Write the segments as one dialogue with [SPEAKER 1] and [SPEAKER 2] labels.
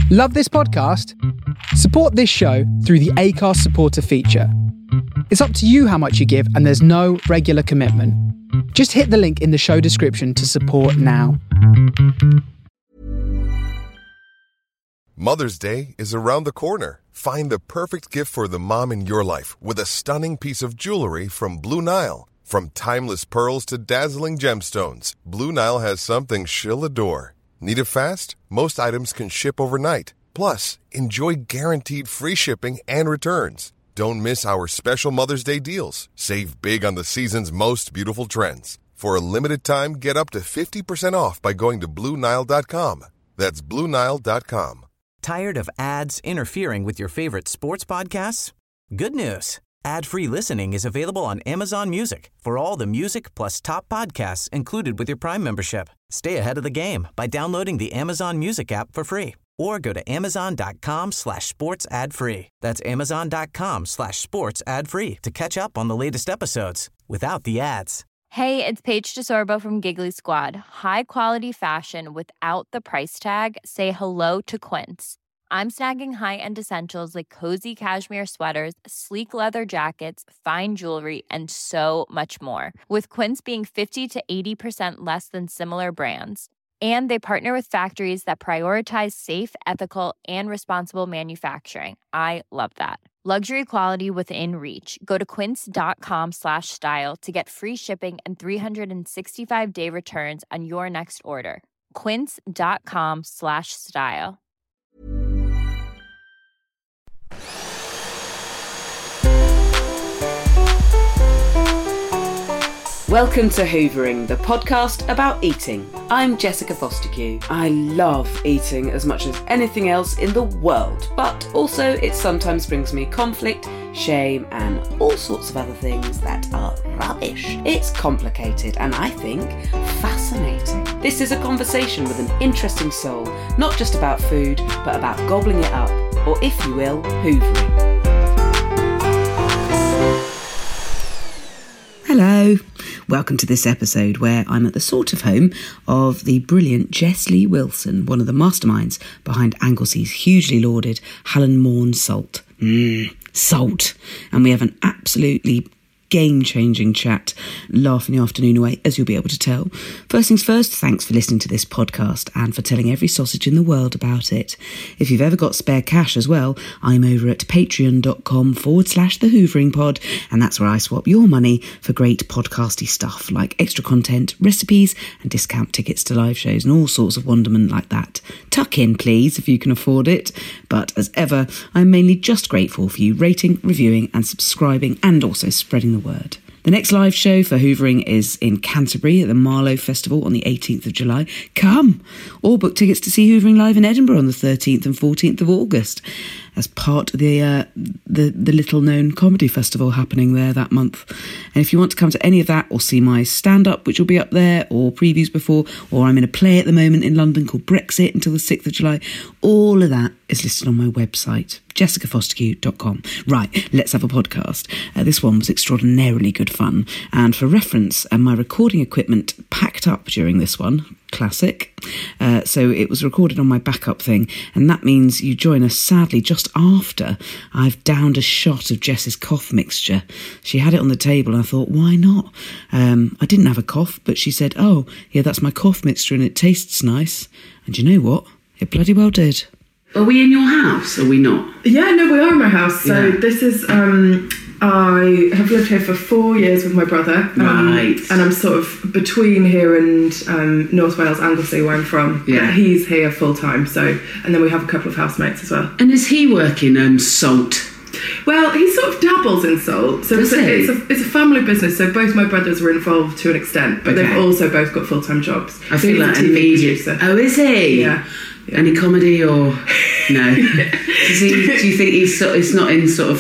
[SPEAKER 1] Love this podcast? Support this show through the Acast supporter feature. It's up to you how much you give, and there's no regular commitment. Just hit the link in the show description to support now.
[SPEAKER 2] Mother's Day is around the corner. Find the perfect gift for the mom in your life with a stunning piece of jewelry from Blue Nile. From timeless pearls to dazzling gemstones, Blue Nile has something she'll adore. Need it fast? Most items can ship overnight. Plus, enjoy guaranteed free shipping and returns. Don't miss our special Mother's Day deals. Save big on the season's most beautiful trends. For a limited time, get up to 50% off by going to BlueNile.com. That's BlueNile.com.
[SPEAKER 3] Tired of ads interfering with your favorite sports podcasts? Good news. Ad-free listening is available on Amazon Music for all the music plus top podcasts included with your Prime membership. Stay ahead of the game by downloading the Amazon Music app for free or go to amazon.com/sports ad free. That's amazon.com/sports ad free to catch up on the latest episodes without the ads.
[SPEAKER 4] Hey, it's Paige DeSorbo from Giggly Squad. High quality fashion without the price tag. Say hello to Quince. I'm snagging high-end essentials like cozy cashmere sweaters, sleek leather jackets, fine jewelry, and so much more. With Quince being 50 to 80% less than similar brands. And they partner with factories that prioritize safe, ethical, and responsible manufacturing. I love that. Luxury quality within reach. Go to quince.com/style to get free shipping and 365-day returns on your next order. Quince.com/style.
[SPEAKER 5] Welcome to Hoovering, the podcast about eating. I'm Jessica Fostekew. I love eating as much as anything else in the world, but also it sometimes brings me conflict, shame, and all sorts of other things that are rubbish. It's complicated and I think fascinating. This is a conversation with an interesting soul, not just about food, but about gobbling it up, or if you will, hoovering. Hello. Welcome to this episode where I'm at the sort of home of the brilliant Jess Lee Wilson, one of the masterminds behind Anglesea's hugely lauded Hallen Morn Salt. Salt. And we have an absolutely game-changing chat, laughing the afternoon away, as you'll be able to tell. First things first, thanks for listening to this podcast and for telling every sausage in the world about it. If you've ever got spare cash as well, I'm over at patreon.com/The Hoovering Pod, and that's where I swap your money for great podcasty stuff like extra content, recipes, and discount tickets to live shows and all sorts of wonderment like that. Tuck in, please, if you can afford it. But as ever, I'm mainly just grateful for you rating, reviewing, and subscribing, and also spreading the word. The next live show for Hoovering is in Canterbury at the Marlow Festival on the 18th of July. Come! Or book tickets to see Hoovering live in Edinburgh on the 13th and 14th of August as part of the little-known comedy festival happening there that month. And if you want to come to any of that or see my stand-up, which will be up there, or previews before, or I'm in a play at the moment in London called Brexit until the 6th of July, all of that is listed on my website, jessicafostekew.com. Right, let's have a podcast. This one was extraordinarily good fun. And for reference, my recording equipment packed up during this one. Classic. So it was recorded on my backup thing, and that means you join us sadly just after I've downed a shot of Jess's cough mixture. She had it on the table and I thought, why not? I didn't have a cough, but she said, oh yeah, that's my cough mixture and it tastes nice. And you know what? It bloody well did. Are we in your house? Or are we not?
[SPEAKER 6] Yeah, no, we are in my house. So this is, I have lived here for 4 years with my brother.
[SPEAKER 5] Right.
[SPEAKER 6] And I'm sort of between here and North Wales, Anglesey, where I'm from.
[SPEAKER 5] Yeah.
[SPEAKER 6] But he's here full time. So, and then we have a couple of housemates as well.
[SPEAKER 5] And is he working on salt?
[SPEAKER 6] Well, he sort of dabbles in salt. So it's a family business. So both my brothers were involved to an extent, but they've also both got full-time jobs.
[SPEAKER 5] I feel like a TV producer. Oh, is he?
[SPEAKER 6] Yeah.
[SPEAKER 5] Any comedy or no? Do you think he's not in sort of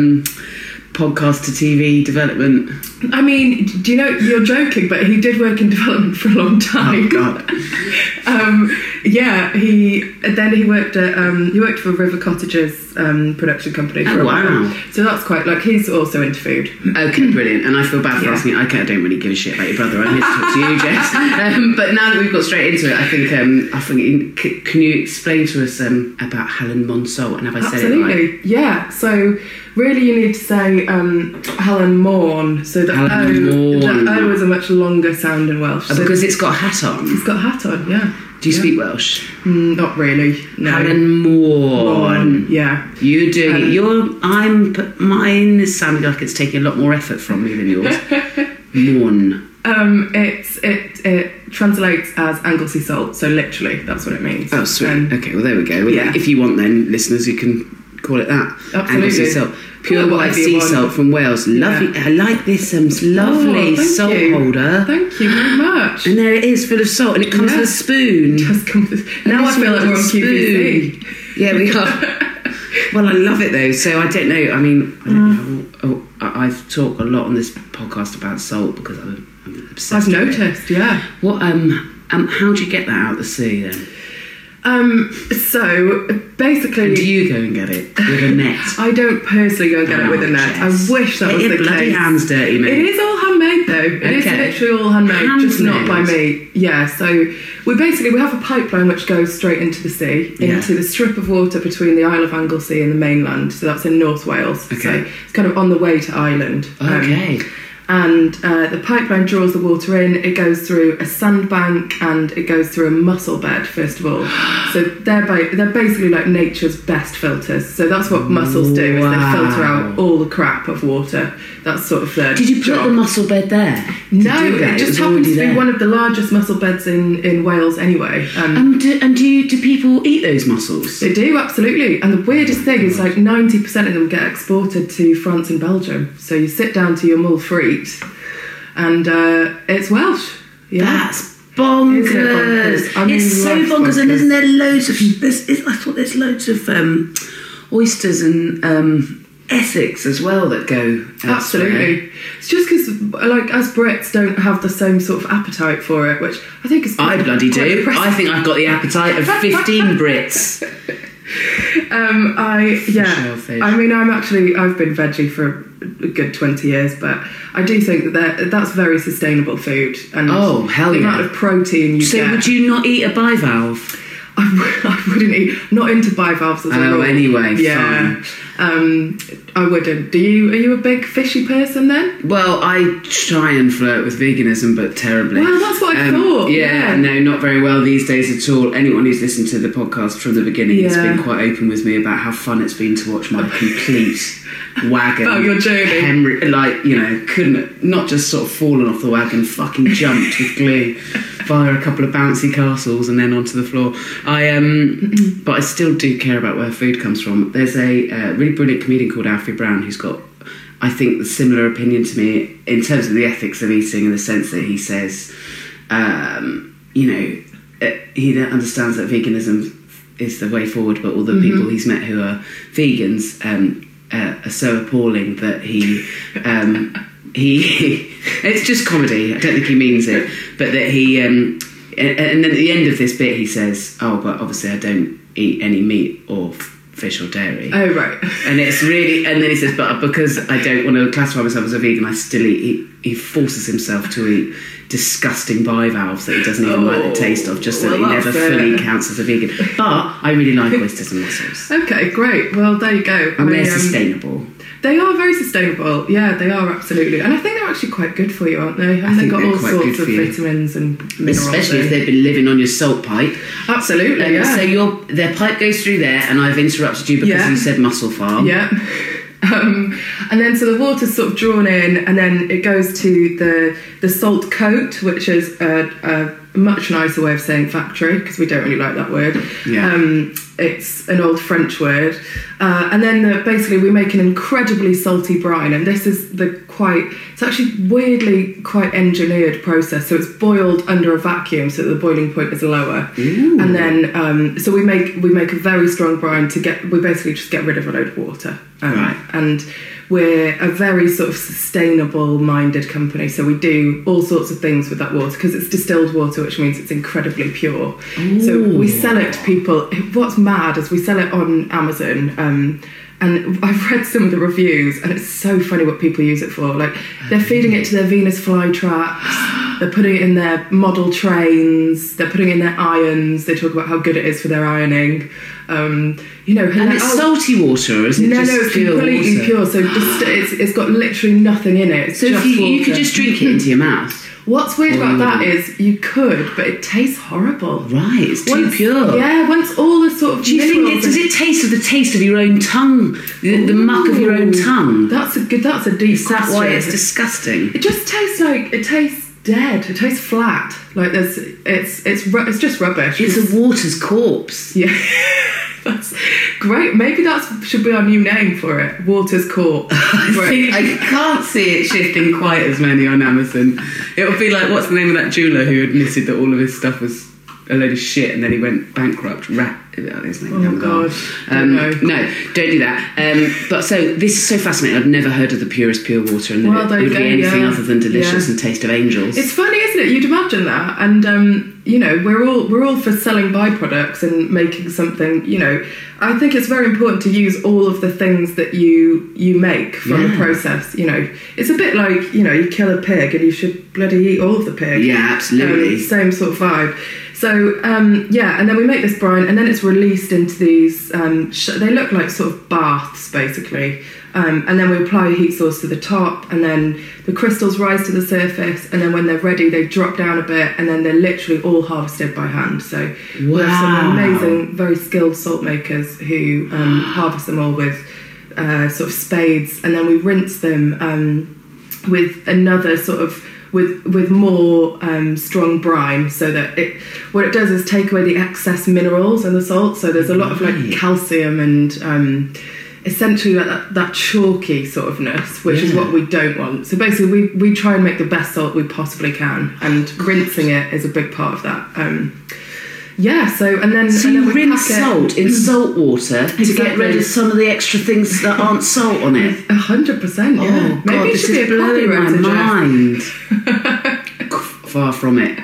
[SPEAKER 5] podcast to TV development?
[SPEAKER 6] I mean, do you know, you're joking, but he did work in development for a long time.
[SPEAKER 5] Oh God.
[SPEAKER 6] Yeah, he worked for River Cottages production company for a while. So that's quite, like, he's also into food.
[SPEAKER 5] Okay, brilliant. And I feel bad for asking. I don't really give a shit about your brother. I'm here to talk to you, Jess. But now that we've got straight into it, I think can you explain to us about Helen Monsault, and have I said it right?
[SPEAKER 6] Absolutely. Yeah. So really, you need to say Helen Morn. So the O is a much longer sound in Welsh.
[SPEAKER 5] Because it's got a hat on.
[SPEAKER 6] It's got a hat on. Yeah.
[SPEAKER 5] Do you speak Welsh?
[SPEAKER 6] Not really, no.
[SPEAKER 5] Helen Morn.
[SPEAKER 6] Yeah.
[SPEAKER 5] You're doing it. Mine is sounding like it's taking a lot more effort from me than yours. Morn.
[SPEAKER 6] It translates as Anglesey salt, so literally that's what it means.
[SPEAKER 5] Oh, sweet. Okay, well, there we go. Well, if you want, then, listeners, you can call it that.
[SPEAKER 6] Absolutely.
[SPEAKER 5] Anglesey salt. Pure white sea salt from Wales. Lovely. Yeah. I like this lovely salt holder.
[SPEAKER 6] Thank you very much.
[SPEAKER 5] And there it is, full of salt, and it comes with a spoon.
[SPEAKER 6] It does come with. Now I feel like we're on QVC.
[SPEAKER 5] Yeah, we are. Well, I love it though. So I don't know. I mean, I've talked a lot on this podcast about salt because I'm obsessed.
[SPEAKER 6] I've noticed. Yeah.
[SPEAKER 5] What? How do you get that out of the sea then?
[SPEAKER 6] So basically,
[SPEAKER 5] and do you go and get it with a net?
[SPEAKER 6] I don't personally go and get it with a net.
[SPEAKER 5] Jess.
[SPEAKER 6] I wish that was the case.
[SPEAKER 5] Bloody hands dirty, mate.
[SPEAKER 6] It is all handmade though. It is literally all handmade, just not by me. Yeah. So we have a pipeline which goes straight into the sea, into the strip of water between the Isle of Anglesey and the mainland. So that's in North Wales. Okay. So it's kind of on the way to Ireland.
[SPEAKER 5] Okay.
[SPEAKER 6] And the pipeline draws the water in. It goes through a sandbank and it goes through a mussel bed, first of all. So they're basically like nature's best filters. So that's what mussels do, is they filter out all the crap of water. That's sort of their
[SPEAKER 5] Did you put the mussel bed there?
[SPEAKER 6] No, it just happens to be one of the largest mussel beds in Wales anyway.
[SPEAKER 5] Do people eat those mussels?
[SPEAKER 6] They do, absolutely. And the weirdest thing is like 90% of them get exported to France and Belgium. So you sit down to your mull frite and it's Welsh. Yeah.
[SPEAKER 5] That's bonkers. I mean, it's so bonkers. And isn't there loads of... I thought there's loads of oysters and Essex as well that go elsewhere.
[SPEAKER 6] Absolutely. It's just because, like, us Brits don't have the same sort of appetite for it, which I think is...
[SPEAKER 5] I bloody do. Depressing. I think I've got the appetite of 15 Brits.
[SPEAKER 6] I mean, I've been veggie for a good 20 years, but I do think that's very sustainable food. And
[SPEAKER 5] the
[SPEAKER 6] amount of protein you get.
[SPEAKER 5] So would you not eat a bivalve?
[SPEAKER 6] I wouldn't eat. Not into bivalves as well.
[SPEAKER 5] Oh, anyway,
[SPEAKER 6] yeah.
[SPEAKER 5] Fine.
[SPEAKER 6] I wouldn't. Are you a big fishy person then?
[SPEAKER 5] Well, I try and flirt with veganism, but terribly.
[SPEAKER 6] Well, that's what I thought.
[SPEAKER 5] Yeah, no, not very well these days at all. Anyone who's listened to the podcast from the beginning has been quite open with me about how fun it's been to watch my complete wagon.
[SPEAKER 6] Oh, your journey.
[SPEAKER 5] Couldn't, not just sort of fallen off the wagon, fucking jumped with glee via a couple of bouncy castles and then onto the floor. But I still do care about where food comes from. There's a really brilliant comedian called Alfie Brown who's got, I think, a similar opinion to me in terms of the ethics of eating, in the sense that he says, he understands that veganism is the way forward, but all the people he's met who are vegans are so appalling that he it's just comedy. I don't think he means it, but that he and then at the end of this bit he says, but obviously I don't eat any meat or fish or dairy.
[SPEAKER 6] Oh, right.
[SPEAKER 5] And it's really, and then he says, but because I don't want to classify myself as a vegan, I still eat. He forces himself to eat disgusting bivalves that he doesn't even like the taste of, just so that he never fully counts as a vegan. But I really like oysters and mussels.
[SPEAKER 6] Okay, great. Well, there you go.
[SPEAKER 5] And they're sustainable.
[SPEAKER 6] They are very sustainable. Yeah, they are, absolutely. And I think they're actually quite good for you, aren't they? And they've got all sorts of vitamins and minerals.
[SPEAKER 5] Especially if they've been living on your salt pipe.
[SPEAKER 6] Absolutely, yeah.
[SPEAKER 5] So their pipe goes through there, and I've interrupted you because you said mussel farm.
[SPEAKER 6] Yeah. And then so the water's sort of drawn in, and then it goes to the salt coat, which is a much nicer way of saying factory, because we don't really like that word.
[SPEAKER 5] Yeah.
[SPEAKER 6] It's an old French word. And then basically we make an incredibly salty brine, and this is it's actually weirdly quite engineered process. So it's boiled under a vacuum so that the boiling point is lower.
[SPEAKER 5] Ooh.
[SPEAKER 6] And then so we make a very strong brine we basically just get rid of a load of water.
[SPEAKER 5] Right.
[SPEAKER 6] And we're a very sort of sustainable-minded company, so we do all sorts of things with that water because it's distilled water, which means it's incredibly pure. Ooh. So we sell it to people. What's mad is we sell it on Amazon, and I've read some of the reviews, and it's so funny what people use it for. Like, they're feeding it to their Venus flytraps, they're putting it in their model trains, they're putting it in their irons, they talk about how good it is for their ironing. And
[SPEAKER 5] it's salty water, or is it just
[SPEAKER 6] it's
[SPEAKER 5] pure
[SPEAKER 6] completely
[SPEAKER 5] water?
[SPEAKER 6] pure. So it's got literally nothing in it. It's
[SPEAKER 5] so
[SPEAKER 6] just
[SPEAKER 5] if you
[SPEAKER 6] water.
[SPEAKER 5] could just drink it into your mouth.
[SPEAKER 6] What's weird about that is you could, but it tastes horrible.
[SPEAKER 5] Right, it's too pure.
[SPEAKER 6] Yeah, once all the sort of.
[SPEAKER 5] Do you think does it taste of the taste of your own tongue, the muck of your own tongue?
[SPEAKER 6] That's a deep question.
[SPEAKER 5] Is that why it's disgusting?
[SPEAKER 6] It just tastes like it tastes dead. It tastes flat. Like it's just rubbish.
[SPEAKER 5] It's a water's corpse.
[SPEAKER 6] Yeah. That's great. Maybe that should be our new name for it. Water's Corpse.
[SPEAKER 5] I can't see it shifting quite as many on Amazon. It would be like, what's the name of that jeweller who admitted that all of his stuff was a load of shit and then he went bankrupt? His name.
[SPEAKER 6] Oh God.
[SPEAKER 5] No, don't do that. But so this is so fascinating. I've never heard of the purest pure water, and that it would be anything other than delicious and taste of angels.
[SPEAKER 6] It's funny, isn't it? You'd imagine that, and we're all for selling byproducts and making something. I think it's very important to use all of the things that you make from the process. It's a bit like you kill a pig and you should bloody eat all of the pig.
[SPEAKER 5] Yeah, absolutely.
[SPEAKER 6] Same sort of vibe. So, and then we make this brine, and then it's released into these, they look like sort of baths, basically. And then we apply a heat source to the top, and then the crystals rise to the surface, and then when they're ready, they drop down a bit, and then they're literally all harvested by hand. So we have some amazing, very skilled salt makers who harvest them all with sort of spades, and then we rinse them with another sort of with more strong brine, so that what it does is take away the excess minerals in the salt. So there's a lot of like calcium and essentially that chalky sort ofness, which is what we don't want. So basically we try and make the best salt we possibly can, and rinsing it is a big part of that. And then
[SPEAKER 5] you
[SPEAKER 6] we
[SPEAKER 5] rinse salt in salt water to get rid of some of the extra things that aren't salt on it.
[SPEAKER 6] 100%. Yeah.
[SPEAKER 5] Oh,
[SPEAKER 6] maybe
[SPEAKER 5] God,
[SPEAKER 6] it
[SPEAKER 5] this
[SPEAKER 6] should be
[SPEAKER 5] is
[SPEAKER 6] a
[SPEAKER 5] blowing my mind. Far from it.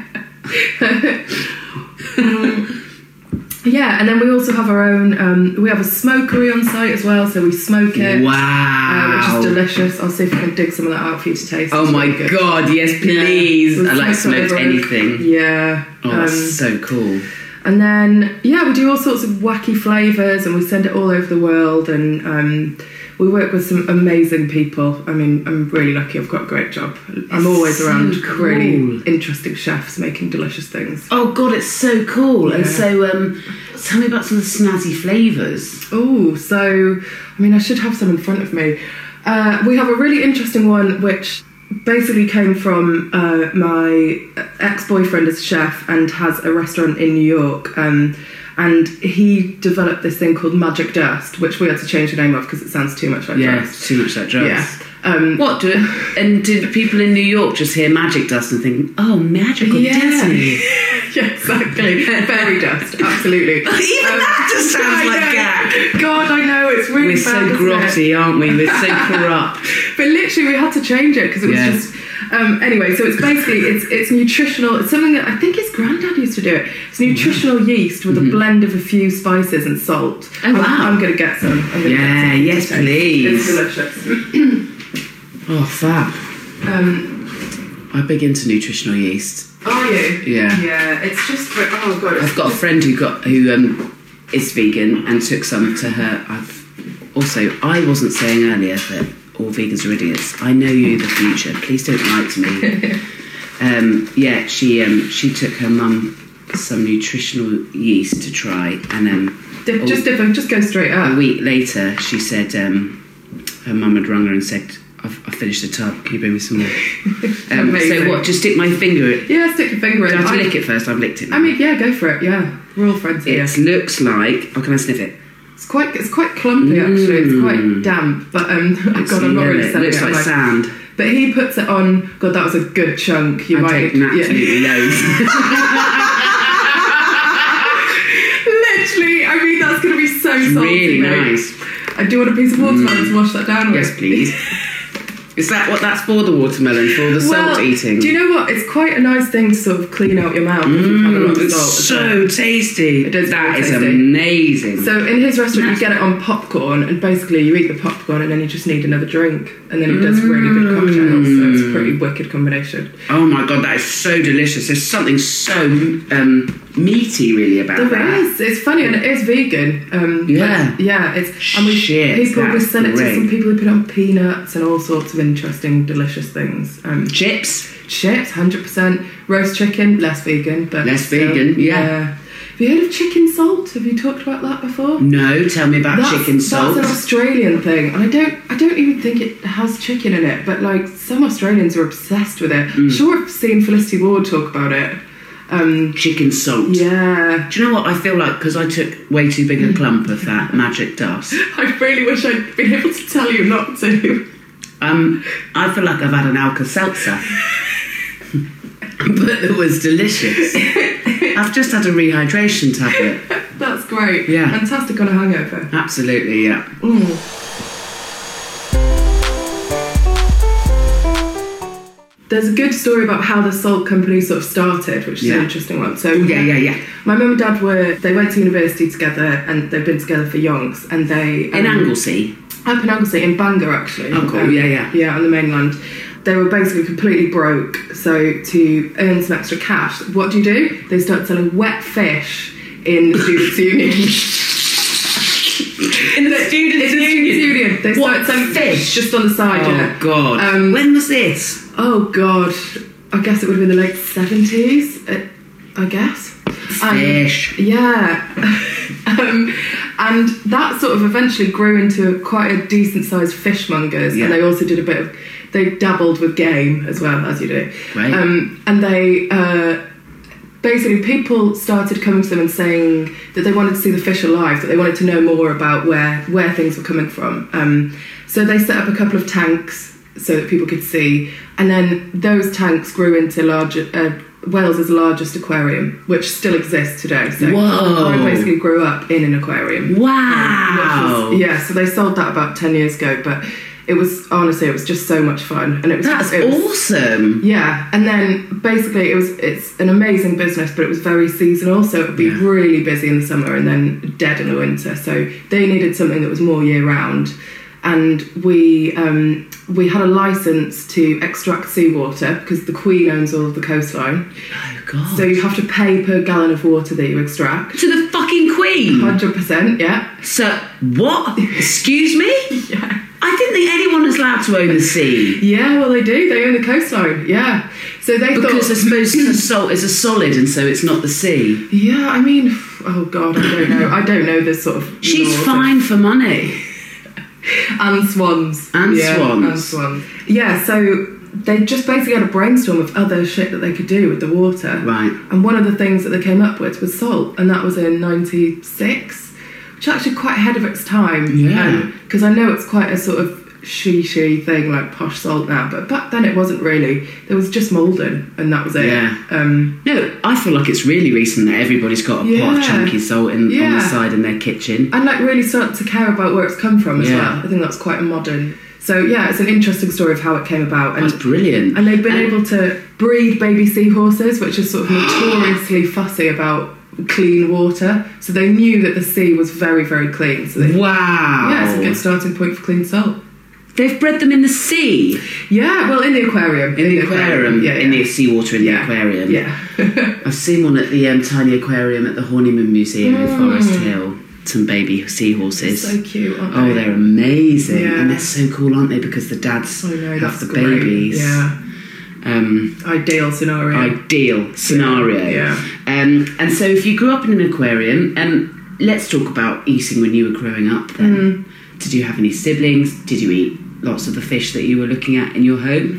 [SPEAKER 6] And then we also have our own. We have a smokery on site as well, so we smoke it.
[SPEAKER 5] Wow,
[SPEAKER 6] which is delicious. I'll see if I can dig some of that out for you to taste.
[SPEAKER 5] Oh my God, yes, please.
[SPEAKER 6] Yeah.
[SPEAKER 5] I like smoked anything.
[SPEAKER 6] Yeah.
[SPEAKER 5] Oh, that's so cool.
[SPEAKER 6] And then, we do all sorts of wacky flavours, and we send it all over the world, and we work with some amazing people. I mean, I'm really lucky. I've got a great job. I'm always around really interesting chefs making delicious things.
[SPEAKER 5] Oh, God, it's so cool.
[SPEAKER 6] Yeah.
[SPEAKER 5] And so, tell me about some of the snazzy flavours.
[SPEAKER 6] Oh, so, I should have some in front of me. We have a really interesting one, which basically came from my ex-boyfriend is a chef and has a restaurant in New York, and he developed this thing called Magic Dust, which we had to change the name of because it sounds too much like drugs.
[SPEAKER 5] It's too much like drugs.
[SPEAKER 6] Yeah.
[SPEAKER 5] Did people in New York just hear Magic Dust and think, oh, magical Disney?
[SPEAKER 6] Yeah, exactly. Fairy dust, absolutely.
[SPEAKER 5] Even that just sounds like gag.
[SPEAKER 6] God, I know, it's really
[SPEAKER 5] We're
[SPEAKER 6] bad,
[SPEAKER 5] so grotty, aren't we? We're so corrupt.
[SPEAKER 6] But literally, we had to change it because it was just... anyway, so it's basically, it's nutritional. It's something that I think his granddad used to do it. It's nutritional yeast with a blend of a few spices and salt.
[SPEAKER 5] Oh, wow.
[SPEAKER 6] I'm going to get some.
[SPEAKER 5] Yes, please.
[SPEAKER 6] It's delicious.
[SPEAKER 5] Oh, fab. I'm big into nutritional yeast.
[SPEAKER 6] Are you?
[SPEAKER 5] Yeah.
[SPEAKER 6] Yeah, it's just... Oh, God.
[SPEAKER 5] I've got a friend who is vegan and took some to her. I wasn't saying earlier that all vegans are idiots. I know you're the future. Please don't lie to me. She took her mum some nutritional yeast to try, and then
[SPEAKER 6] just go straight up.
[SPEAKER 5] A week later, she said her mum had rung her and said, "I've finished the tub. Can you bring me some more?" So what? Just stick my finger in?
[SPEAKER 6] Yeah, stick your finger in.
[SPEAKER 5] Do I have to lick it first? I've licked it now.
[SPEAKER 6] Go for it. Yeah, we're all friends here.
[SPEAKER 5] It looks like. Oh, can I sniff it?
[SPEAKER 6] It's quite clumpy actually. It's quite damp, but I'm not really selling it.
[SPEAKER 5] Looks like sand.
[SPEAKER 6] But he puts it on. God, that was a good chunk. You
[SPEAKER 5] I've
[SPEAKER 6] might
[SPEAKER 5] taken absolutely loads.
[SPEAKER 6] Literally, that's going to be so salty.
[SPEAKER 5] Really
[SPEAKER 6] mate.
[SPEAKER 5] nice.
[SPEAKER 6] I do want a piece of watermelon to wash that down with.
[SPEAKER 5] Yes, please. Is that what that's for, the watermelon, for the salt eating?
[SPEAKER 6] Do you know what? It's quite a nice thing to sort of clean out your mouth if you've had a lot of salt.
[SPEAKER 5] It's so tasty.
[SPEAKER 6] It is
[SPEAKER 5] That
[SPEAKER 6] very
[SPEAKER 5] is
[SPEAKER 6] tasty.
[SPEAKER 5] amazing.
[SPEAKER 6] So in his restaurant, you get it on popcorn, and basically you eat the popcorn and then you just need another drink, and then he does really good cocktails. So it's a pretty wicked combination.
[SPEAKER 5] Oh my God, that is so delicious. There's something so meaty, really, about
[SPEAKER 6] There
[SPEAKER 5] that.
[SPEAKER 6] is. It's funny, and it is vegan.
[SPEAKER 5] Yeah.
[SPEAKER 6] but yeah. It's and
[SPEAKER 5] Shit,
[SPEAKER 6] people we
[SPEAKER 5] that's
[SPEAKER 6] sell it to
[SPEAKER 5] great.
[SPEAKER 6] some people who put it on peanuts and all sorts of interesting, delicious things.
[SPEAKER 5] Chips?
[SPEAKER 6] Chips, 100%. Roast chicken, less vegan, but
[SPEAKER 5] Less
[SPEAKER 6] still,
[SPEAKER 5] vegan, yeah.
[SPEAKER 6] Have you heard of chicken salt? Have you talked about that before?
[SPEAKER 5] No, tell me about chicken salt.
[SPEAKER 6] That's an Australian thing, and I don't even think it has chicken in it. But like some Australians are obsessed with it. Sure, I've seen Felicity Ward talk about it.
[SPEAKER 5] Chicken salt.
[SPEAKER 6] Yeah,
[SPEAKER 5] Do you know what I feel like? Because I took way too big a clump of that magic dust.
[SPEAKER 6] I really wish I'd been able to tell you not to.
[SPEAKER 5] I feel like I've had an Alka-Seltzer. But it was delicious. I've just had a rehydration tablet.
[SPEAKER 6] That's great.
[SPEAKER 5] Yeah.
[SPEAKER 6] Fantastic on a hangover.
[SPEAKER 5] Absolutely, yeah.
[SPEAKER 6] There's a good story about how the salt company sort of started, which is an interesting one. So
[SPEAKER 5] Yeah.
[SPEAKER 6] my mum and dad they went to university together, and they've been together for yonks, and they
[SPEAKER 5] In Anglesey?
[SPEAKER 6] up in Anglesey, in Bangor actually.
[SPEAKER 5] Oh, cool. Yeah.
[SPEAKER 6] On the mainland. They were basically completely broke, so to earn some extra cash, what do? They start selling wet fish in the students' union.
[SPEAKER 5] In the Students'
[SPEAKER 6] Union. They started selling fish just on the side.
[SPEAKER 5] Oh, God. When was this?
[SPEAKER 6] Oh, God. I guess it would have been the late 70s, I guess.
[SPEAKER 5] Fish.
[SPEAKER 6] Yeah. And that sort of eventually grew into quite a decent-sized fishmongers, and they also did they dabbled with game as well, as you do.
[SPEAKER 5] Right.
[SPEAKER 6] And they... basically, people started coming to them and saying that they wanted to see the fish alive, that they wanted to know more about where things were coming from. So they set up a couple of tanks so that people could see, and then those tanks grew into Wales's largest aquarium, which still exists today. So
[SPEAKER 5] Whoa.
[SPEAKER 6] I basically grew up in an aquarium.
[SPEAKER 5] Wow.
[SPEAKER 6] So they sold that about 10 years ago, but it was just so much fun, and it was
[SPEAKER 5] awesome.
[SPEAKER 6] Yeah, and then basically it's an amazing business, but it was very seasonal, so it would be really busy in the summer and then dead in the winter. So they needed something that was more year round, and we had a license to extract seawater because the Queen owns all of the coastline.
[SPEAKER 5] Oh God!
[SPEAKER 6] So you have to pay per gallon of water that you extract.
[SPEAKER 5] To the fucking Queen.
[SPEAKER 6] 100%, yeah.
[SPEAKER 5] So what? Excuse me?
[SPEAKER 6] Yeah.
[SPEAKER 5] I didn't think anyone was allowed to own the sea.
[SPEAKER 6] Yeah, well they do. They own the coastline. Yeah. So they
[SPEAKER 5] Because
[SPEAKER 6] thought,
[SPEAKER 5] I suppose the salt is a solid, and so it's not the sea.
[SPEAKER 6] Yeah, I mean, oh God, I don't know. I don't know this sort of.
[SPEAKER 5] She's
[SPEAKER 6] laws
[SPEAKER 5] fine for money.
[SPEAKER 6] And swans.
[SPEAKER 5] And
[SPEAKER 6] yeah,
[SPEAKER 5] swans.
[SPEAKER 6] And swans. Yeah, so they just basically had a brainstorm of other shit that they could do with the water.
[SPEAKER 5] Right.
[SPEAKER 6] And one of the things that they came up with was salt, and that was in 96, which is actually quite ahead of its time.
[SPEAKER 5] Yeah.
[SPEAKER 6] Because I know it's quite a sort of she thing, like posh salt now, but back then it wasn't really. There was just Maldon, and that was it.
[SPEAKER 5] Yeah. No, I feel like it's really recent that everybody's got a pot of chunky salt on the side in their kitchen.
[SPEAKER 6] And like really start to care about where it's come from as well. I think that's quite a modern. So yeah, it's an interesting story of how it came about. And,
[SPEAKER 5] that's brilliant.
[SPEAKER 6] And they've been able to breed baby seahorses, which is sort of notoriously fussy about clean water. So they knew that the sea was very, very clean. So
[SPEAKER 5] wow.
[SPEAKER 6] Yeah, it's a good starting point for clean salt.
[SPEAKER 5] They've bred them in the sea?
[SPEAKER 6] Yeah, well, in the aquarium.
[SPEAKER 5] In the aquarium?
[SPEAKER 6] Yeah,
[SPEAKER 5] in the seawater in the aquarium?
[SPEAKER 6] Yeah.
[SPEAKER 5] I've seen one at the tiny aquarium at the Horniman Museum in Forest Hill. Some baby seahorses.
[SPEAKER 6] They're so cute, aren't they?
[SPEAKER 5] Oh, they're amazing.
[SPEAKER 6] Yeah.
[SPEAKER 5] And they're so cool, aren't they? Because the dads have the babies.
[SPEAKER 6] Yeah. Ideal scenario. Yeah.
[SPEAKER 5] And so if you grew up in an aquarium, let's talk about eating when you were growing up then. Did you have any siblings? Did you eat lots of the fish that you were looking at in your home?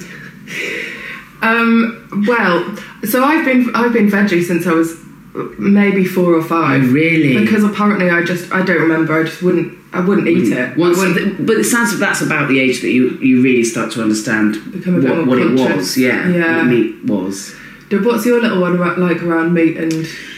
[SPEAKER 6] Well, so I've been veggie since I was maybe 4 or 5.
[SPEAKER 5] Oh, really?
[SPEAKER 6] Because apparently I don't remember. I wouldn't eat it.
[SPEAKER 5] But it sounds like that's about the age that you really start to understand what it was. Yeah, what meat was.
[SPEAKER 6] What's your little one like around meat and?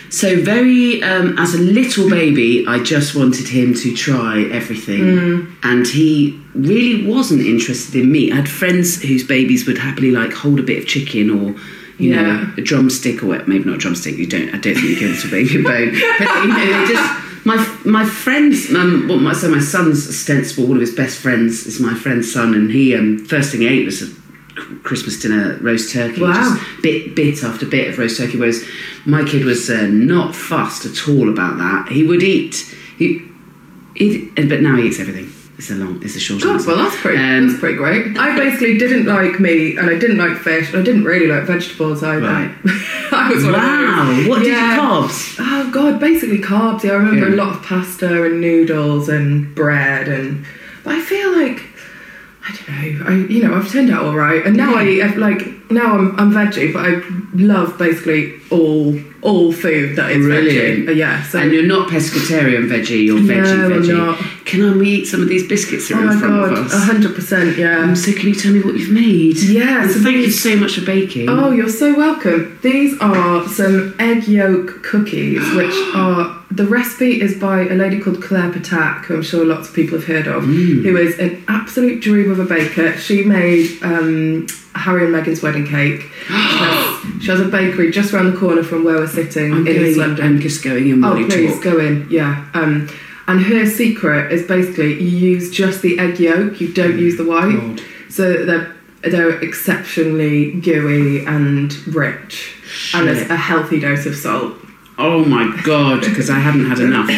[SPEAKER 5] So very, as a little baby, I just wanted him to try everything. And he really wasn't interested in meat. I had friends whose babies would happily like hold a bit of chicken or, you know, a drumstick or maybe not a drumstick. I don't think you give it to a baby a bone. But, you know, they just, my friends, my son's ostensible, one of his best friends is my friend's son, and he, first thing he ate was a Christmas dinner roast turkey.
[SPEAKER 6] Wow.
[SPEAKER 5] Just bit after bit of roast turkey, whereas my kid was not fussed at all about that. He would eat, but now he eats everything. It's a short answer.
[SPEAKER 6] Well, that's pretty great. I basically didn't like meat, and I didn't like fish, and I didn't really like vegetables either.
[SPEAKER 5] Right.
[SPEAKER 6] I was one of those.
[SPEAKER 5] What did you carbs?
[SPEAKER 6] Oh God, basically carbs. Yeah, I remember a lot of pasta and noodles and bread, but I feel like, I don't know. I've turned out all right, and now I'm veggie, but I love basically all food that is veggie. Yeah. So,
[SPEAKER 5] and you're not pescatarian veggie, you're veggie.
[SPEAKER 6] I'm not.
[SPEAKER 5] Can we eat some of these biscuits that are in front of us?
[SPEAKER 6] 100%. Yeah.
[SPEAKER 5] So can you tell me what you've made?
[SPEAKER 6] Yeah.
[SPEAKER 5] So thank you so much for baking.
[SPEAKER 6] Oh, you're so welcome. These are some egg yolk cookies, which are. The recipe is by a lady called Claire Patak, who I'm sure lots of people have heard of, who is an absolute dream of a baker. She made Harry and Meghan's wedding cake. She has a bakery just around the corner from where we're sitting in East London.
[SPEAKER 5] I'm just going in while you
[SPEAKER 6] please,
[SPEAKER 5] talk.
[SPEAKER 6] go in, yeah. And her secret is basically you use just the egg yolk, you don't use the white.
[SPEAKER 5] God.
[SPEAKER 6] So they're exceptionally gooey and rich.
[SPEAKER 5] Shit.
[SPEAKER 6] And there's a healthy dose of salt.
[SPEAKER 5] Oh my God, because I hadn't had enough.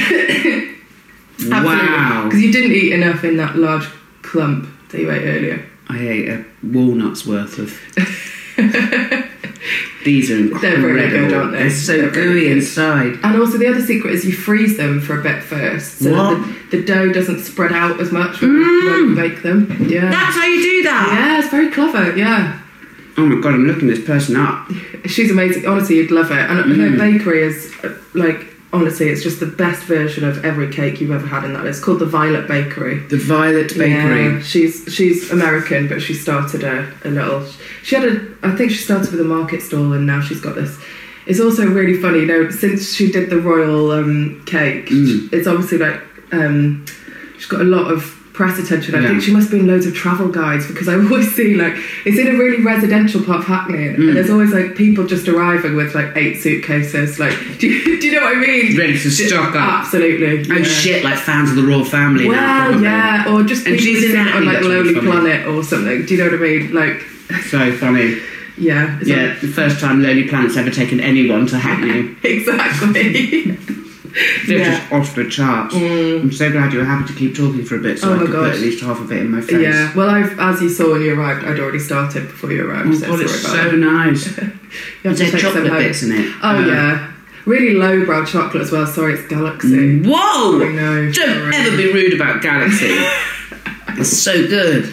[SPEAKER 5] Wow.
[SPEAKER 6] Because you didn't eat enough in that large clump that you ate earlier.
[SPEAKER 5] I ate a walnut's worth of... These are incredible.
[SPEAKER 6] They're really good, aren't they?
[SPEAKER 5] They're so gooey inside.
[SPEAKER 6] And also the other secret is you freeze them for a bit first. So that the dough doesn't spread out as much when you bake them. Yeah.
[SPEAKER 5] That's how you do that?
[SPEAKER 6] Yeah, it's very clever, yeah.
[SPEAKER 5] Oh my God, I'm looking this person up.
[SPEAKER 6] She's amazing. Honestly, you'd love it. And her bakery is, honestly, it's just the best version of every cake you've ever had in that. It's called the Violet Bakery.
[SPEAKER 5] The Violet Bakery.
[SPEAKER 6] Yeah, she's American, but she started a little... I think she started with a market stall, and now she's got this... It's also really funny, since she did the royal cake, it's obviously she's got a lot of press attention. I think she must be in loads of travel guides, because I always see it's in a really residential part of Hackney, and there's always people just arriving with 8 suitcases. Do you know what I mean?
[SPEAKER 5] Ready to stock up.
[SPEAKER 6] Absolutely.
[SPEAKER 5] Oh shit, like fans of the royal family.
[SPEAKER 6] Well,
[SPEAKER 5] now,
[SPEAKER 6] yeah, or just
[SPEAKER 5] and she's in
[SPEAKER 6] on
[SPEAKER 5] that's
[SPEAKER 6] Lonely
[SPEAKER 5] really
[SPEAKER 6] Planet or something. Do you know what I mean?
[SPEAKER 5] So funny.
[SPEAKER 6] Yeah.
[SPEAKER 5] Yeah, the first time Lonely Planet's ever taken anyone to Hackney.
[SPEAKER 6] Exactly.
[SPEAKER 5] They're just off the charts. I'm so glad you were happy to keep talking for a bit, so I could put at least half of it in my face.
[SPEAKER 6] Yeah, well, as you saw when you arrived, I'd already started before you arrived.
[SPEAKER 5] Oh God, it's so nice. There's chocolate bits in it.
[SPEAKER 6] Oh yeah, really lowbrow chocolate as well. Sorry, it's Galaxy.
[SPEAKER 5] Whoa!
[SPEAKER 6] I know.
[SPEAKER 5] Don't ever be rude about Galaxy. It's so good.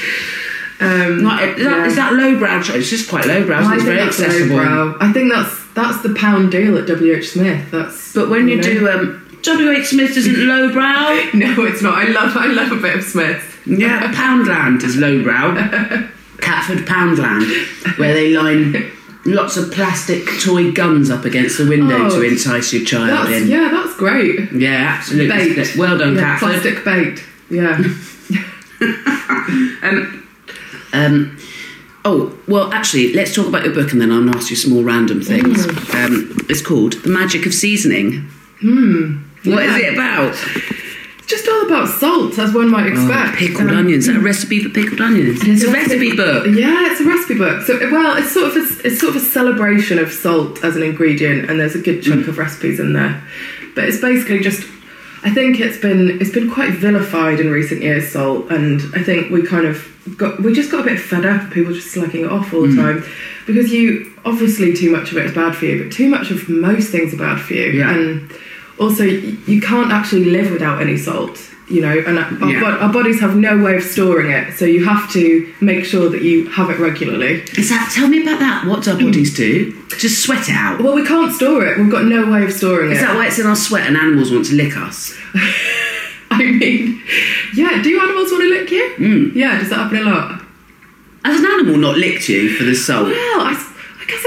[SPEAKER 5] Is that lowbrow? It's just quite lowbrow. So it's very accessible.
[SPEAKER 6] Lowbrow. I think that's the pound deal at WH Smith.
[SPEAKER 5] But when you do WH Smith isn't lowbrow.
[SPEAKER 6] No, it's not. I love a bit of Smith.
[SPEAKER 5] Yeah, Poundland is lowbrow. Catford Poundland, where they line lots of plastic toy guns up against the window to entice your child in.
[SPEAKER 6] Yeah, that's great.
[SPEAKER 5] Yeah, absolutely.
[SPEAKER 6] Bait.
[SPEAKER 5] Well done, Catford.
[SPEAKER 6] Plastic bait. Yeah.
[SPEAKER 5] Oh, well, actually, let's talk about your book and then I'll ask you some more random things. It's called The Magic of Seasoning. What is it about?
[SPEAKER 6] It's just all about salt, as one might expect.
[SPEAKER 5] Pickled onions. Is that a recipe for pickled onions? It's a recipe book.
[SPEAKER 6] Yeah, it's a recipe book. So, well, it's sort of a celebration of salt as an ingredient, and there's a good chunk of recipes in there. But it's basically just... I think it's been quite vilified in recent years, salt, and I think we just got a bit fed up of people just slagging it off all the time, because obviously too much of it is bad for you, but too much of most things are bad for you, and also you can't actually live without any salt, and our bodies have no way of storing it, so you have to make sure that you have it regularly.
[SPEAKER 5] Tell me about that. What do our bodies do? Just sweat it out?
[SPEAKER 6] Well, we can't store it. We've got no way of storing it.
[SPEAKER 5] Is that why it's in our sweat and animals want to lick us?
[SPEAKER 6] I mean, yeah, do animals want to lick you? Yeah, does that happen a lot?
[SPEAKER 5] Has an animal not licked you for the salt?
[SPEAKER 6] Well, I guess I never really thought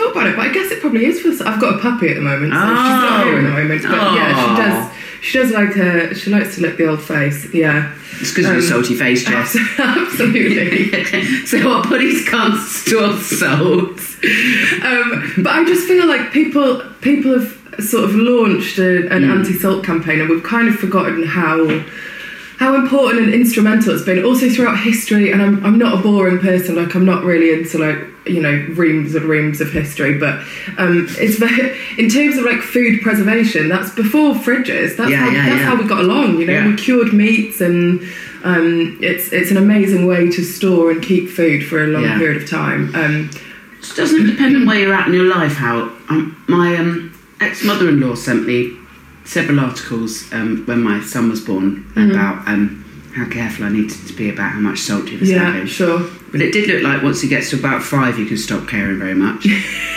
[SPEAKER 6] thought about it, but I guess it probably is for. I've got a puppy at the moment, so she's not here at the moment. But yeah, she does like she likes to lick the old face. Yeah,
[SPEAKER 5] it's because of your salty face, Jess.
[SPEAKER 6] Absolutely.
[SPEAKER 5] So what putties can't store salt.
[SPEAKER 6] But I just feel like people have sort of launched an anti-salt campaign, and we've kind of forgotten how important and instrumental it's been also throughout history. And I'm not a boring person, like I'm not really into like, you know, reams and reams of history, but it's very, in terms of like food preservation, that's before fridges. That's how we got along, you know. We cured meats, and it's an amazing way to store and keep food for a long period of time.
[SPEAKER 5] It doesn't depend on where you're at in your life. How my ex-mother-in-law sent me several articles when my son was born about how careful I needed to be about how much salt he was having.
[SPEAKER 6] Yeah, sure.
[SPEAKER 5] But it did look like once he gets to about 5, you can stop caring very much.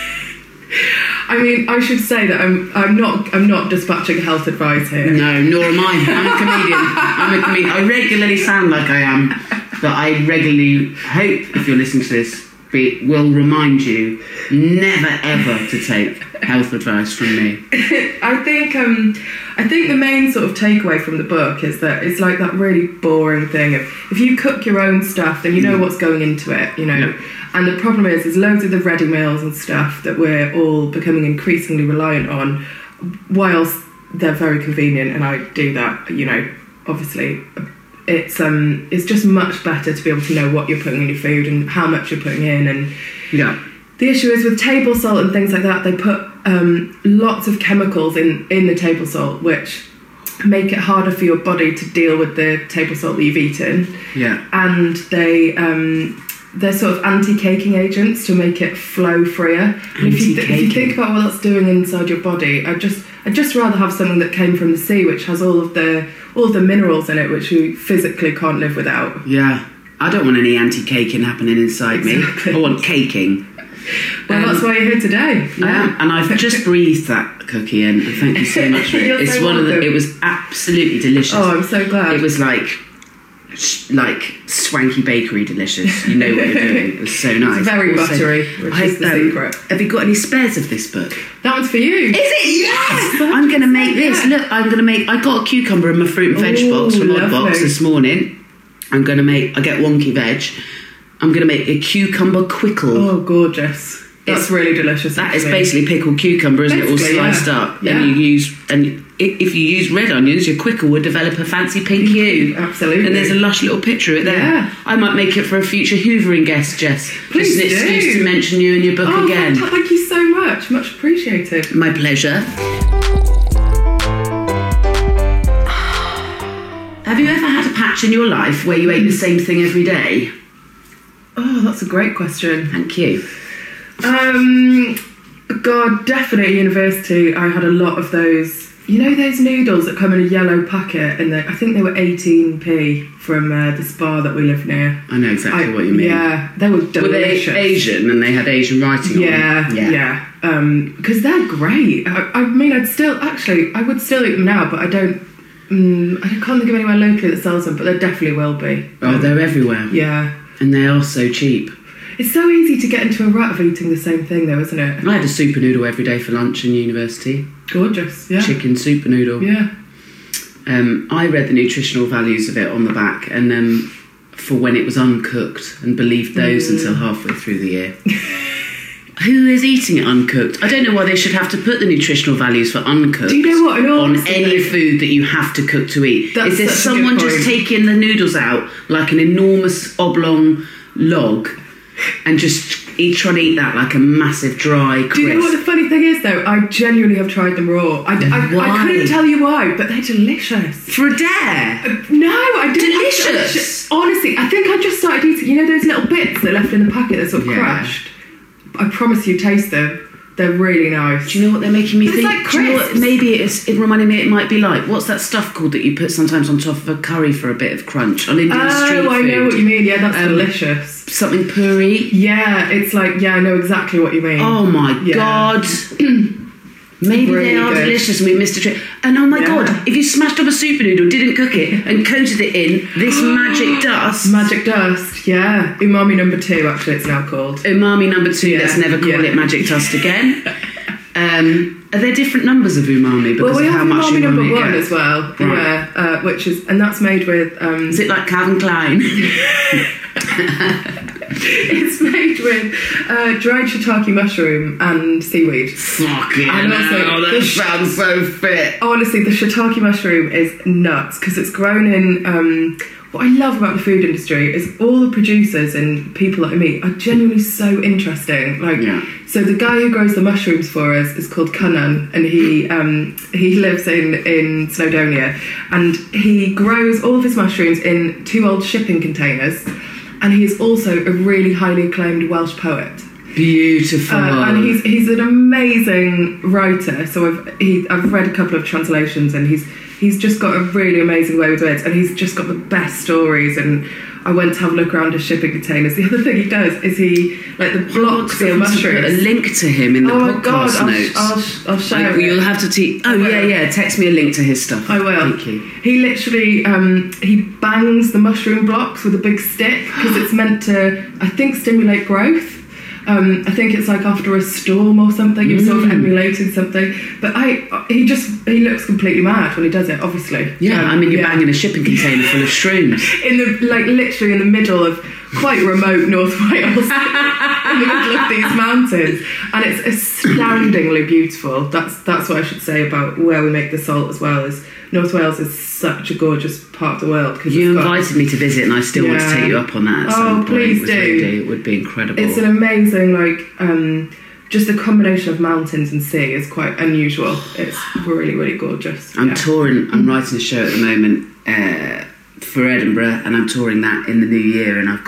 [SPEAKER 6] I mean, I should say that I'm not dispatching health advice here.
[SPEAKER 5] No, nor am I. I'm a comedian. I regularly sound like I am, but I regularly hope, if you're listening to this, will remind you never ever to take health advice from me.
[SPEAKER 6] I think the main sort of takeaway from the book is that it's like that really boring thing of if you cook your own stuff, then you know what's going into it, you know. Yeah. And the problem is there's loads of the ready meals and stuff that we're all becoming increasingly reliant on, whilst they're very convenient, and I do that, you know, obviously. It's just much better to be able to know what you're putting in your food and how much you're putting in. And the issue is with table salt and things like that, they put lots of chemicals in the table salt, which make it harder for your body to deal with the table salt that you've eaten. Yeah. And they're sort of anti-caking agents to make it flow freer. And if you think about what that's doing inside your body, I'd just rather have something that came from the sea, which has all of the minerals in it, which you physically can't live without.
[SPEAKER 5] Yeah, I don't want any anti-caking happening inside me. I want caking.
[SPEAKER 6] Well, that's why you're here today. Yeah.
[SPEAKER 5] I am, and I've just breathed that cookie in. Thank you so much for it. It's so welcome. It was absolutely delicious.
[SPEAKER 6] Oh, I'm so glad.
[SPEAKER 5] It was like swanky bakery delicious. You know what you're doing. It was so nice.
[SPEAKER 6] It's very buttery, which is the secret.
[SPEAKER 5] Have you got any spares of this book?
[SPEAKER 6] That one's for you.
[SPEAKER 5] Is it? Yes! I'm going to make this. Look, I got a cucumber in my fruit and veg box from Oddbox this morning. I get wonky veg. I'm going to make a cucumber quickle.
[SPEAKER 6] Oh, gorgeous. That's really delicious.
[SPEAKER 5] That is basically pickled cucumber, isn't it? All sliced up. Yeah. And if you use red onions, your quickle would develop a fancy pink hue.
[SPEAKER 6] Absolutely.
[SPEAKER 5] And there's a lush little picture of it there. Yeah. I might make it for a future hoovering guest, Jess.
[SPEAKER 6] Please
[SPEAKER 5] do. Just an excuse to mention you in your book again.
[SPEAKER 6] Thank you so much. Much appreciated.
[SPEAKER 5] My pleasure. Have you ever had a patch in your life where you ate the same thing every day?
[SPEAKER 6] Oh, that's a great question.
[SPEAKER 5] Thank you.
[SPEAKER 6] God, definitely at university I had a lot of those, you know, those noodles that come in a yellow packet, and I think they were 18p from the spa that we live near.
[SPEAKER 5] I know exactly what you mean.
[SPEAKER 6] Yeah, they were delicious.
[SPEAKER 5] Were they Asian and they had Asian writing on them?
[SPEAKER 6] Yeah. Because they're great. I mean, I would still eat them now, but I can't think of anywhere locally that sells them, but there definitely will be.
[SPEAKER 5] Oh, they're everywhere.
[SPEAKER 6] Yeah.
[SPEAKER 5] And they are so cheap.
[SPEAKER 6] It's so easy to get into a rut of eating the same thing, though, isn't it?
[SPEAKER 5] I had a super noodle every day for lunch in university.
[SPEAKER 6] Gorgeous, yeah.
[SPEAKER 5] Chicken super noodle.
[SPEAKER 6] Yeah.
[SPEAKER 5] I read the nutritional values of it on the back, and for when it was uncooked, and believed those until halfway through the year. Who is eating it uncooked? I don't know why they should have to put the nutritional values for uncooked.
[SPEAKER 6] Do you know what?
[SPEAKER 5] On any food that you have to cook to eat. Is there someone just taking the noodles out like an enormous oblong log and just trying to eat that like a massive dry crisp?
[SPEAKER 6] Do you know what the funny thing is, though? I genuinely have tried them raw. I couldn't tell you why, but they're delicious.
[SPEAKER 5] For a dare?
[SPEAKER 6] No, I didn't.
[SPEAKER 5] Delicious?
[SPEAKER 6] Honestly, I think I just started eating, you know those little bits that are left in the packet that sort of crushed? I promise you, taste them. They're really nice.
[SPEAKER 5] Do you know what they're making me think?
[SPEAKER 6] Like crisps.
[SPEAKER 5] Do you know what, maybe it reminded me it might be like, what's that stuff called that you put sometimes on top of a curry for a bit of crunch on Indian street food?
[SPEAKER 6] Oh, I know what you mean. Yeah, that's delicious.
[SPEAKER 5] Something puri?
[SPEAKER 6] Yeah, it's like, I know exactly what you mean.
[SPEAKER 5] Oh my God. Maybe
[SPEAKER 6] Really
[SPEAKER 5] they are
[SPEAKER 6] good.
[SPEAKER 5] delicious and we missed a trick. And oh my God, if you smashed up a super noodle, didn't cook it, and coated it in this magic dust.
[SPEAKER 6] Magic dust, yeah. Umami number 2, actually, it's now called.
[SPEAKER 5] Umami number 2, let's never call it magic dust again. Are there different numbers of umami because
[SPEAKER 6] Well, we
[SPEAKER 5] of how
[SPEAKER 6] have
[SPEAKER 5] much
[SPEAKER 6] umami number
[SPEAKER 5] you
[SPEAKER 6] 1
[SPEAKER 5] get?
[SPEAKER 6] as well,
[SPEAKER 5] Right.
[SPEAKER 6] yeah, which is, and that's made with...
[SPEAKER 5] Is it like Calvin Klein?
[SPEAKER 6] It's made with dried shiitake mushroom and seaweed.
[SPEAKER 5] Fucking
[SPEAKER 6] And also
[SPEAKER 5] hell, that sounds so fit.
[SPEAKER 6] Honestly, the shiitake mushroom is nuts because it's grown in... what I love about the food industry is all the producers and people that I meet are genuinely so interesting. Like, so the guy who grows the mushrooms for us is called Cunnan, and he lives in Snowdonia, and he grows all of his mushrooms in 2 old shipping containers, and he is also a really highly acclaimed Welsh poet.
[SPEAKER 5] Beautiful.
[SPEAKER 6] And he's an amazing writer. So I've read a couple of translations, and he's just got a really amazing way with words, and he's just got the best stories. And I went to have a look around his shipping containers. The other thing he does is the blocks of mushrooms.
[SPEAKER 5] Put a link to him in the podcast notes.
[SPEAKER 6] I'll share it.
[SPEAKER 5] You'll have to text me a link to his stuff.
[SPEAKER 6] I will.
[SPEAKER 5] Thank you.
[SPEAKER 6] He literally he bangs the mushroom blocks with a big stick because it's meant to, I think, stimulate growth. I think it's like after a storm or something, you're sort of emulating something. But he looks completely mad when he does it, obviously.
[SPEAKER 5] Yeah, you're banging a shipping container full of shrooms.
[SPEAKER 6] Literally in the middle of quite remote North Wales, in the middle of these mountains. And it's astoundingly beautiful. That's what I should say about where we make the salt as well, is North Wales is such a gorgeous part of the world.
[SPEAKER 5] You invited me to visit, and I still want to take you up on that at some point.
[SPEAKER 6] Please do.
[SPEAKER 5] It would be incredible.
[SPEAKER 6] It's an amazing, just the combination of mountains and sea is quite unusual. It's really, really gorgeous.
[SPEAKER 5] I'm touring, I'm writing a show at the moment for Edinburgh, and I'm touring that in the new year, and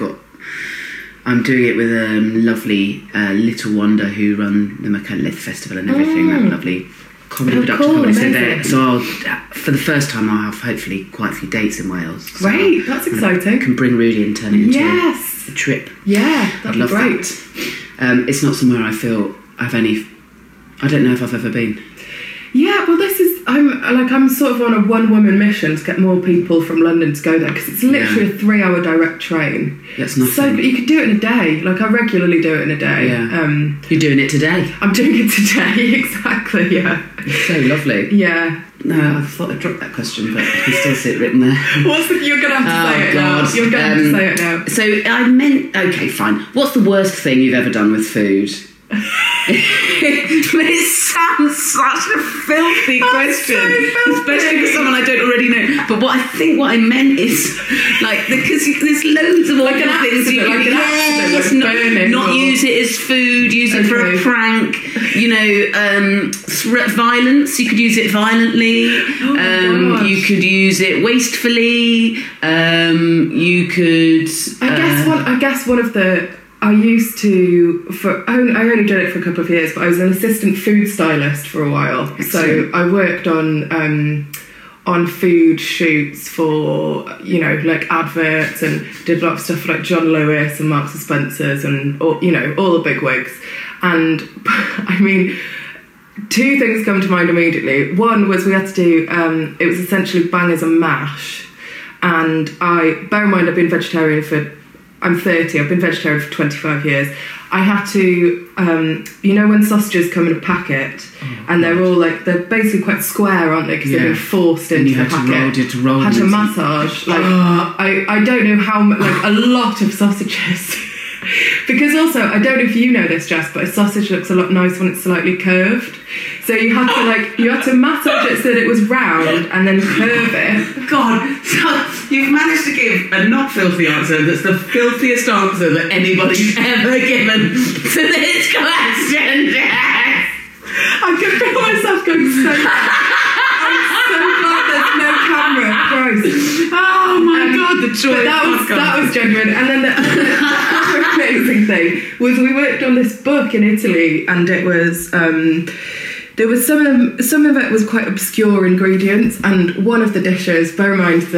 [SPEAKER 5] I'm doing it with lovely Little Wonder, who run the Macalith Festival and everything, that lovely comedy production company. So for the first time I'll have hopefully quite a few dates in Wales.
[SPEAKER 6] Great, that's exciting.
[SPEAKER 5] Can bring Rudy and turn it into a trip.
[SPEAKER 6] Yeah, that'd be great.
[SPEAKER 5] That. It's not somewhere I feel I don't know if I've ever been.
[SPEAKER 6] Yeah, well, I'm sort of on a one-woman mission to get more people from London to go there, because it's literally a 3-hour direct train.
[SPEAKER 5] That's nothing.
[SPEAKER 6] So you could do it in a day. I regularly do it in a day.
[SPEAKER 5] Yeah. You're doing it today.
[SPEAKER 6] I'm doing it today, exactly, yeah.
[SPEAKER 5] It's so lovely.
[SPEAKER 6] Yeah.
[SPEAKER 5] No, I thought I'd dropped that question, but I can still see it written there.
[SPEAKER 6] You're going to have to say it now. You're going to have to say it now.
[SPEAKER 5] So I meant... Okay, fine. What's the worst thing you've ever done with food? It sounds such a filthy question, especially for someone I don't already know. But what I meant is because there's loads of awful things you can not use it as food, use it for a prank. Violence. You could use it violently. You could use it wastefully. You could.
[SPEAKER 6] I guess one of the. I used to, I only did it for a couple of years, but I was an assistant food stylist for a while. Excellent. So I worked on food shoots for, adverts, and did a lot of stuff for John Lewis and Marks and Spencer's and, all the big wigs. And, two things come to mind immediately. One was we had to do, it was essentially bangers and mash. And bear in mind, I've been vegetarian I'm 30, I've been vegetarian for 25 years. I had to, when sausages come in a packet, and they're all they're basically quite square, aren't they? Because they've been forced into the packet.
[SPEAKER 5] You had
[SPEAKER 6] to massage. I don't know how a lot of sausages. Because also, I don't know if you know this, Jess, but a sausage looks a lot nicer when it's slightly curved. So you had to massage it so that it was round and then curve it.
[SPEAKER 5] God, so you've managed to give a not filthy answer that's the filthiest answer that anybody's ever given to this question.
[SPEAKER 6] I can feel myself going so I'm so glad there's no camera. Christ.
[SPEAKER 5] Oh my God, the joy.
[SPEAKER 6] That was genuine. And then the other amazing thing was we worked on this book in Italy, and it was there was some of it was quite obscure ingredients, and one of the dishes, bear in mind the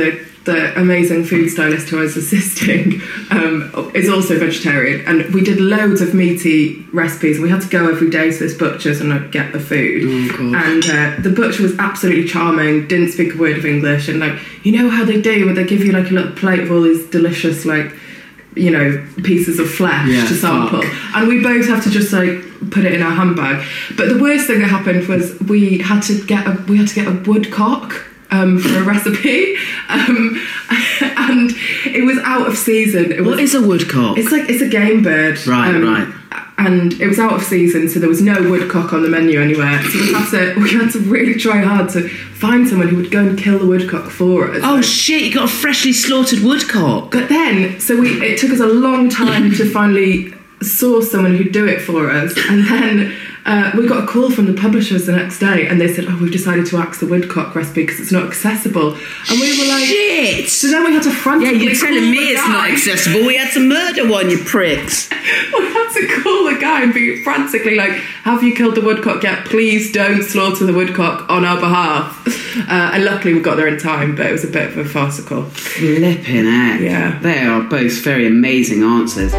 [SPEAKER 6] the amazing food stylist who I was assisting, is also vegetarian, and we did loads of meaty recipes. We had to go every day to this butcher's and I'd get the food. And the butcher was absolutely charming, didn't speak a word of English, and like, you know how they do, where they give you like a little plate of all these delicious like, you know, pieces of flesh to sample, and we both have to just like put it in our handbag. But the worst thing that happened was we had to get a woodcock for a recipe, and it was out of season.
[SPEAKER 5] What is a woodcock?
[SPEAKER 6] It's a game bird,
[SPEAKER 5] right.
[SPEAKER 6] And it was out of season, so there was no woodcock on the menu anywhere. So we had to really try hard to find someone who would go and kill the woodcock for us.
[SPEAKER 5] Oh shit! You got a freshly slaughtered woodcock.
[SPEAKER 6] But then, it took us a long time to finally source someone who'd do it for us, and then we got a call from the publishers the next day, and they said, "Oh, we've decided to axe the woodcock recipe because it's not accessible." And we were like,
[SPEAKER 5] "Shit!"
[SPEAKER 6] So then we had to frantically
[SPEAKER 5] you're telling me it's not accessible. We had to murder one, you pricks.
[SPEAKER 6] We had to call the guy and be frantically like, "Have you killed the woodcock yet? Please don't slaughter the woodcock on our behalf." And luckily we got there in time, but it was a bit of a farcical.
[SPEAKER 5] Flipping heck.
[SPEAKER 6] Yeah.
[SPEAKER 5] They are both very amazing answers.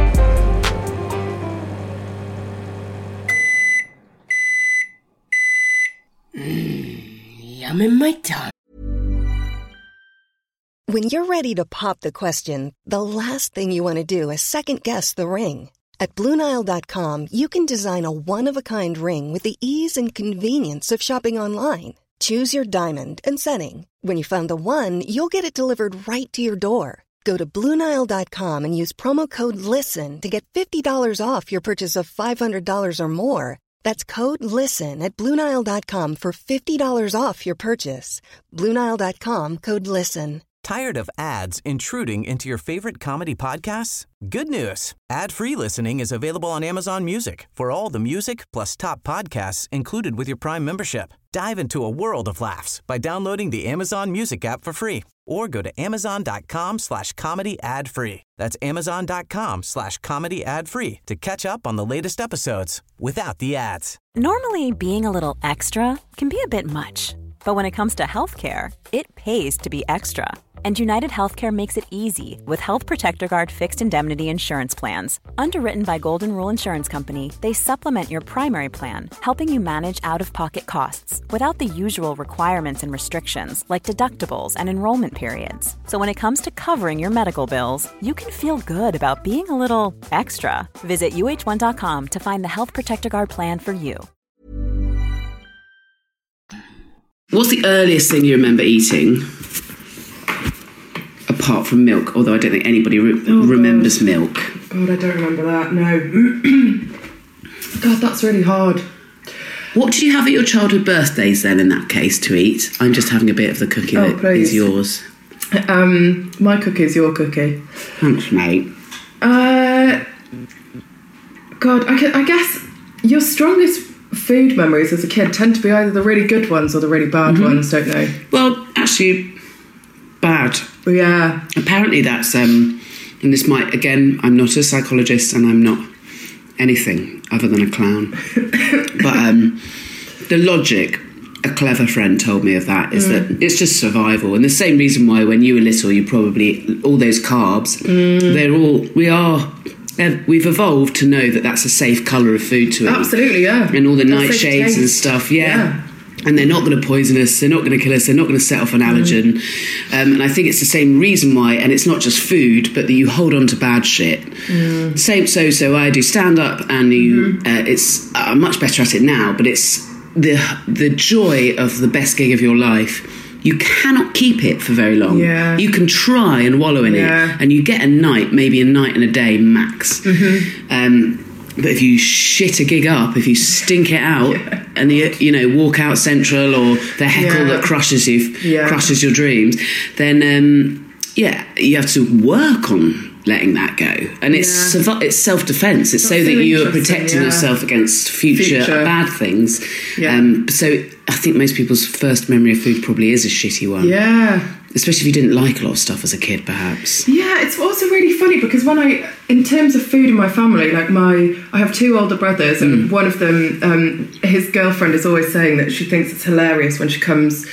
[SPEAKER 7] Yum in my tongue.
[SPEAKER 8] When you're ready to pop the question, the last thing you want to do is second-guess the ring. At BlueNile.com, you can design a one-of-a-kind ring with the ease and convenience of shopping online. Choose your diamond and setting. When you find the one, you'll get it delivered right to your door. Go to BlueNile.com and use promo code LISTEN to get $50 off your purchase of $500 or more. That's code LISTEN at BlueNile.com for $50 off your purchase. BlueNile.com, code LISTEN.
[SPEAKER 3] Tired of ads intruding into your favorite comedy podcasts? Good news. Ad-free listening is available on Amazon Music for all the music plus top podcasts included with your Prime membership. Dive into a world of laughs by downloading the Amazon Music app for free or go to amazon.com/comedy ad-free. That's amazon.com/comedy ad-free to catch up on the latest episodes without the ads.
[SPEAKER 9] Normally, being a little extra can be a bit much. But when it comes to healthcare, it pays to be extra. And United Healthcare makes it easy with Health Protector Guard fixed indemnity insurance plans. Underwritten by Golden Rule Insurance Company, they supplement your primary plan, helping you manage out-of-pocket costs without the usual requirements and restrictions like deductibles and enrollment periods. So when it comes to covering your medical bills, you can feel good about being a little extra. Visit UH1.com to find the Health Protector Guard plan for you.
[SPEAKER 5] What's the earliest thing you remember eating? Apart from milk, although I don't think anybody remembers milk.
[SPEAKER 6] God, I don't remember that, no. God, that's really hard.
[SPEAKER 5] What did you have at your childhood birthdays then, in that case, to eat? I'm just having a bit of the cookie that is yours.
[SPEAKER 6] My cookie is your cookie.
[SPEAKER 5] Thanks, mate.
[SPEAKER 6] God, I guess your strongest food memories as a kid tend to be either the really good ones or the really bad ones, don't they?
[SPEAKER 5] Well, actually, bad.
[SPEAKER 6] Yeah.
[SPEAKER 5] Apparently that's, and this might, again, I'm not a psychologist and I'm not anything other than a clown. But the logic, a clever friend told me of that, is that it's just survival. And the same reason why when you were little, you probably, all those carbs, we've evolved to know that that's a safe colour of food to eat.
[SPEAKER 6] Absolutely, yeah.
[SPEAKER 5] And all the nightshades and stuff, yeah. And they're not going to poison us, they're not going to kill us, they're not going to set off an allergen. And I think it's the same reason why, and it's not just food, but that you hold on to bad shit. So I do stand-up, and I'm much better at it now, but it's the joy of the best gig of your life. You cannot keep it for very long.
[SPEAKER 6] Yeah.
[SPEAKER 5] You can try and wallow in it, and you get a night, maybe a night and a day max. But if you shit a gig up, if you stink it out, and you walk out central, or the heckle that crushes you, crushes your dreams, then you have to work on letting that go. And it's self-defense. It's so that you are protecting yourself against future bad things. So I think most people's first memory of food probably is a shitty one. Yeah. Especially if you didn't like a lot of stuff as a kid, perhaps.
[SPEAKER 6] Yeah, it's also really funny because in terms of food in my family, like I have two older brothers, and one of them, his girlfriend is always saying that she thinks it's hilarious when she comes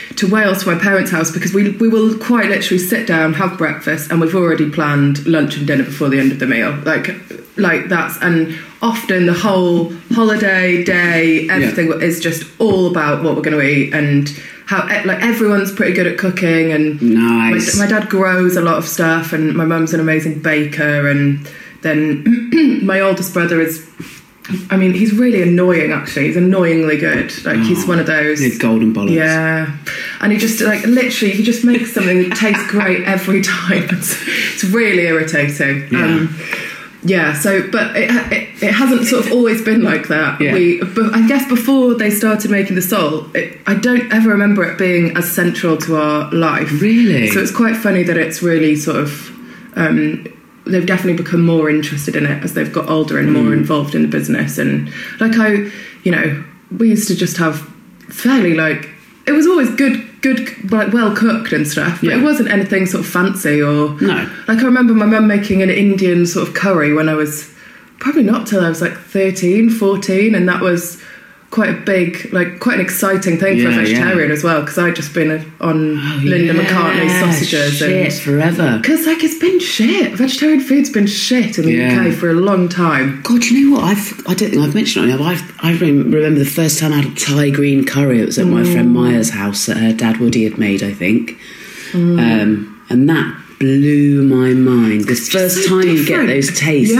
[SPEAKER 6] Wales to my parents' house, because we will quite literally sit down, have breakfast, and we've already planned lunch and dinner before the end of the meal. Like that's, and often the whole holiday day, everything is just all about what we're going to eat, and how like everyone's pretty good at cooking, and
[SPEAKER 5] nice.
[SPEAKER 6] My dad grows a lot of stuff, and my mum's an amazing baker, and then my oldest brother is, I mean, he's really annoying, actually. He's annoyingly good. Like, he's one of those...
[SPEAKER 5] golden bollocks.
[SPEAKER 6] Yeah. And he just, like, literally, he just makes something that tastes great every time. It's really irritating.
[SPEAKER 5] Yeah.
[SPEAKER 6] So, but it hasn't sort of always been like that.
[SPEAKER 5] Yeah.
[SPEAKER 6] But I guess before they started making the salt, I don't ever remember it being as central to our life.
[SPEAKER 5] Really?
[SPEAKER 6] So it's quite funny that it's really sort of... they've definitely become more interested in it as they've got older and more involved in the business. And like we used to just have fairly, like, it was always good, like, well cooked and stuff, but it wasn't anything sort of fancy or...
[SPEAKER 5] No.
[SPEAKER 6] Like, I remember my mum making an Indian sort of curry when I was, probably not till I was like 13, 14, and that was quite a big, like, quite an exciting thing for a vegetarian as well, because I'd just been on Linda McCartney sausages.
[SPEAKER 5] Shit, forever.
[SPEAKER 6] Because, like, it's been shit. Vegetarian food's been shit in the UK for a long time.
[SPEAKER 5] God, you know what? I don't think I've mentioned it. I remember the first time I had a Thai green curry. It was at my friend Maya's house that her dad Woody had made, I think. And that blew my mind. The first time you get those tastes,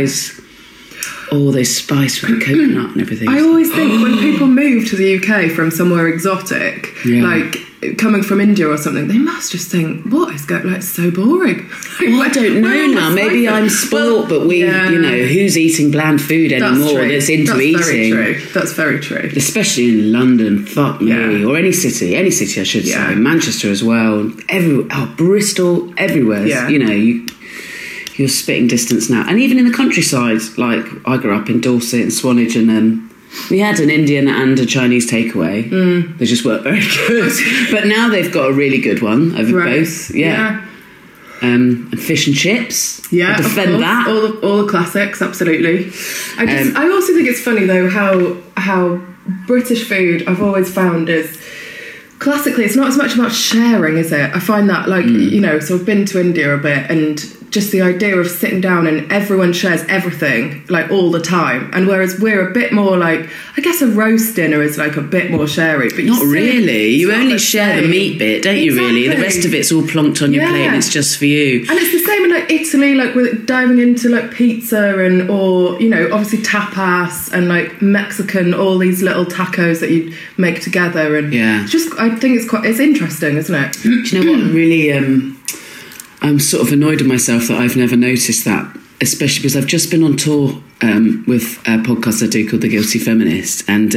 [SPEAKER 5] those spice with the coconut and everything.
[SPEAKER 6] I always think when people move to the UK from somewhere exotic, like coming from India or something, they must just think, what is going, like, so boring.
[SPEAKER 5] Well, I don't know now. Maybe I'm spoilt, but we, you know, who's eating bland food anymore that's into eating?
[SPEAKER 6] That's very true.
[SPEAKER 5] Especially in London, fuck me, or any city I should say, Manchester as well, Bristol, everywhere. You know, you're spitting distance now. And even in the countryside, like, I grew up in Dorset and Swanage, and we had an Indian and a Chinese takeaway. They just weren't very good. But now they've got a really good one over both. And fish and chips. I defend that.
[SPEAKER 6] All the classics, absolutely. I also think it's funny, though, how British food I've always found is... Classically, it's not as much about sharing, is it? I find that, like, you know, so I've been to India a bit, and just the idea of sitting down and everyone shares everything, like, all the time. And whereas we're a bit more like, I guess a roast dinner is like a bit more sharey. But
[SPEAKER 5] not really. You only share the meat bit, don't you, really? The rest of it's all plonked on your plate and it's just for you.
[SPEAKER 6] And it's the same in, like, Italy, like, with diving into, like, pizza or, you know, obviously tapas, and, like, Mexican, all these little tacos that you make together. And it's just, I think it's interesting, isn't it?
[SPEAKER 5] Do you know what? Really... I'm sort of annoyed at myself that I've never noticed that, especially because I've just been on tour with a podcast I do called The Guilty Feminist, and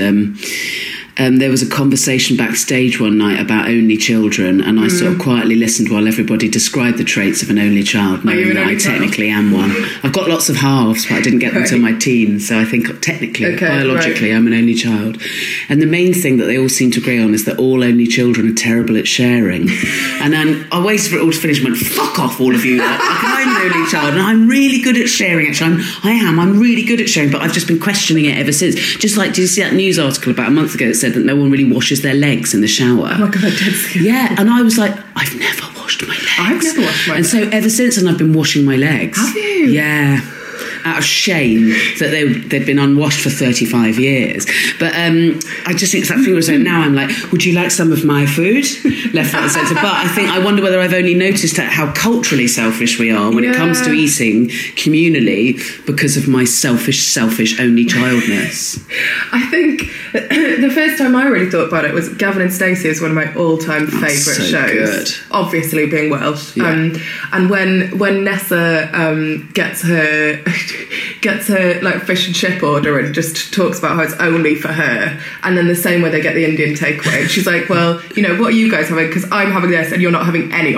[SPEAKER 5] there was a conversation backstage one night about only children, and I sort of quietly listened while everybody described the traits of an only child, knowing that I technically am one. I've got lots of halves, but I didn't get them until my teens, so I think technically, biologically, I'm an only child. And the main thing that they all seem to agree on is that all only children are terrible at sharing. And then I waited for it all to finish and went, fuck off, all of you. Like, I'm an only child, and I'm really good at sharing, actually. I'm really good at sharing, but I've just been questioning it ever since. Just like, did you see that news article about a month ago that said that no one really washes their legs in the shower?
[SPEAKER 6] Oh my God, I did see that.
[SPEAKER 5] Yeah, and I was like, I've never washed my legs.
[SPEAKER 6] I've never washed my legs.
[SPEAKER 5] And so ever since then, I've been washing my legs.
[SPEAKER 6] Have you?
[SPEAKER 5] Yeah. Out of shame that they'd been unwashed for 35 years. But I just think it's that thing where now I'm like, would you like some of my food? Left, right and centre. But I wonder whether I've only noticed how culturally selfish we are when it comes to eating communally because of my selfish only childness.
[SPEAKER 6] I think the first time I really thought about it was Gavin and Stacey is one of my all-time favourite shows. Good. Obviously being Welsh. Yeah. And when Nessa gets her like fish and chip order and just talks about how it's only for her, and then the same way they get the Indian takeaway, and she's like, well, you know, what are you guys having? Because I'm having this and you're not having any of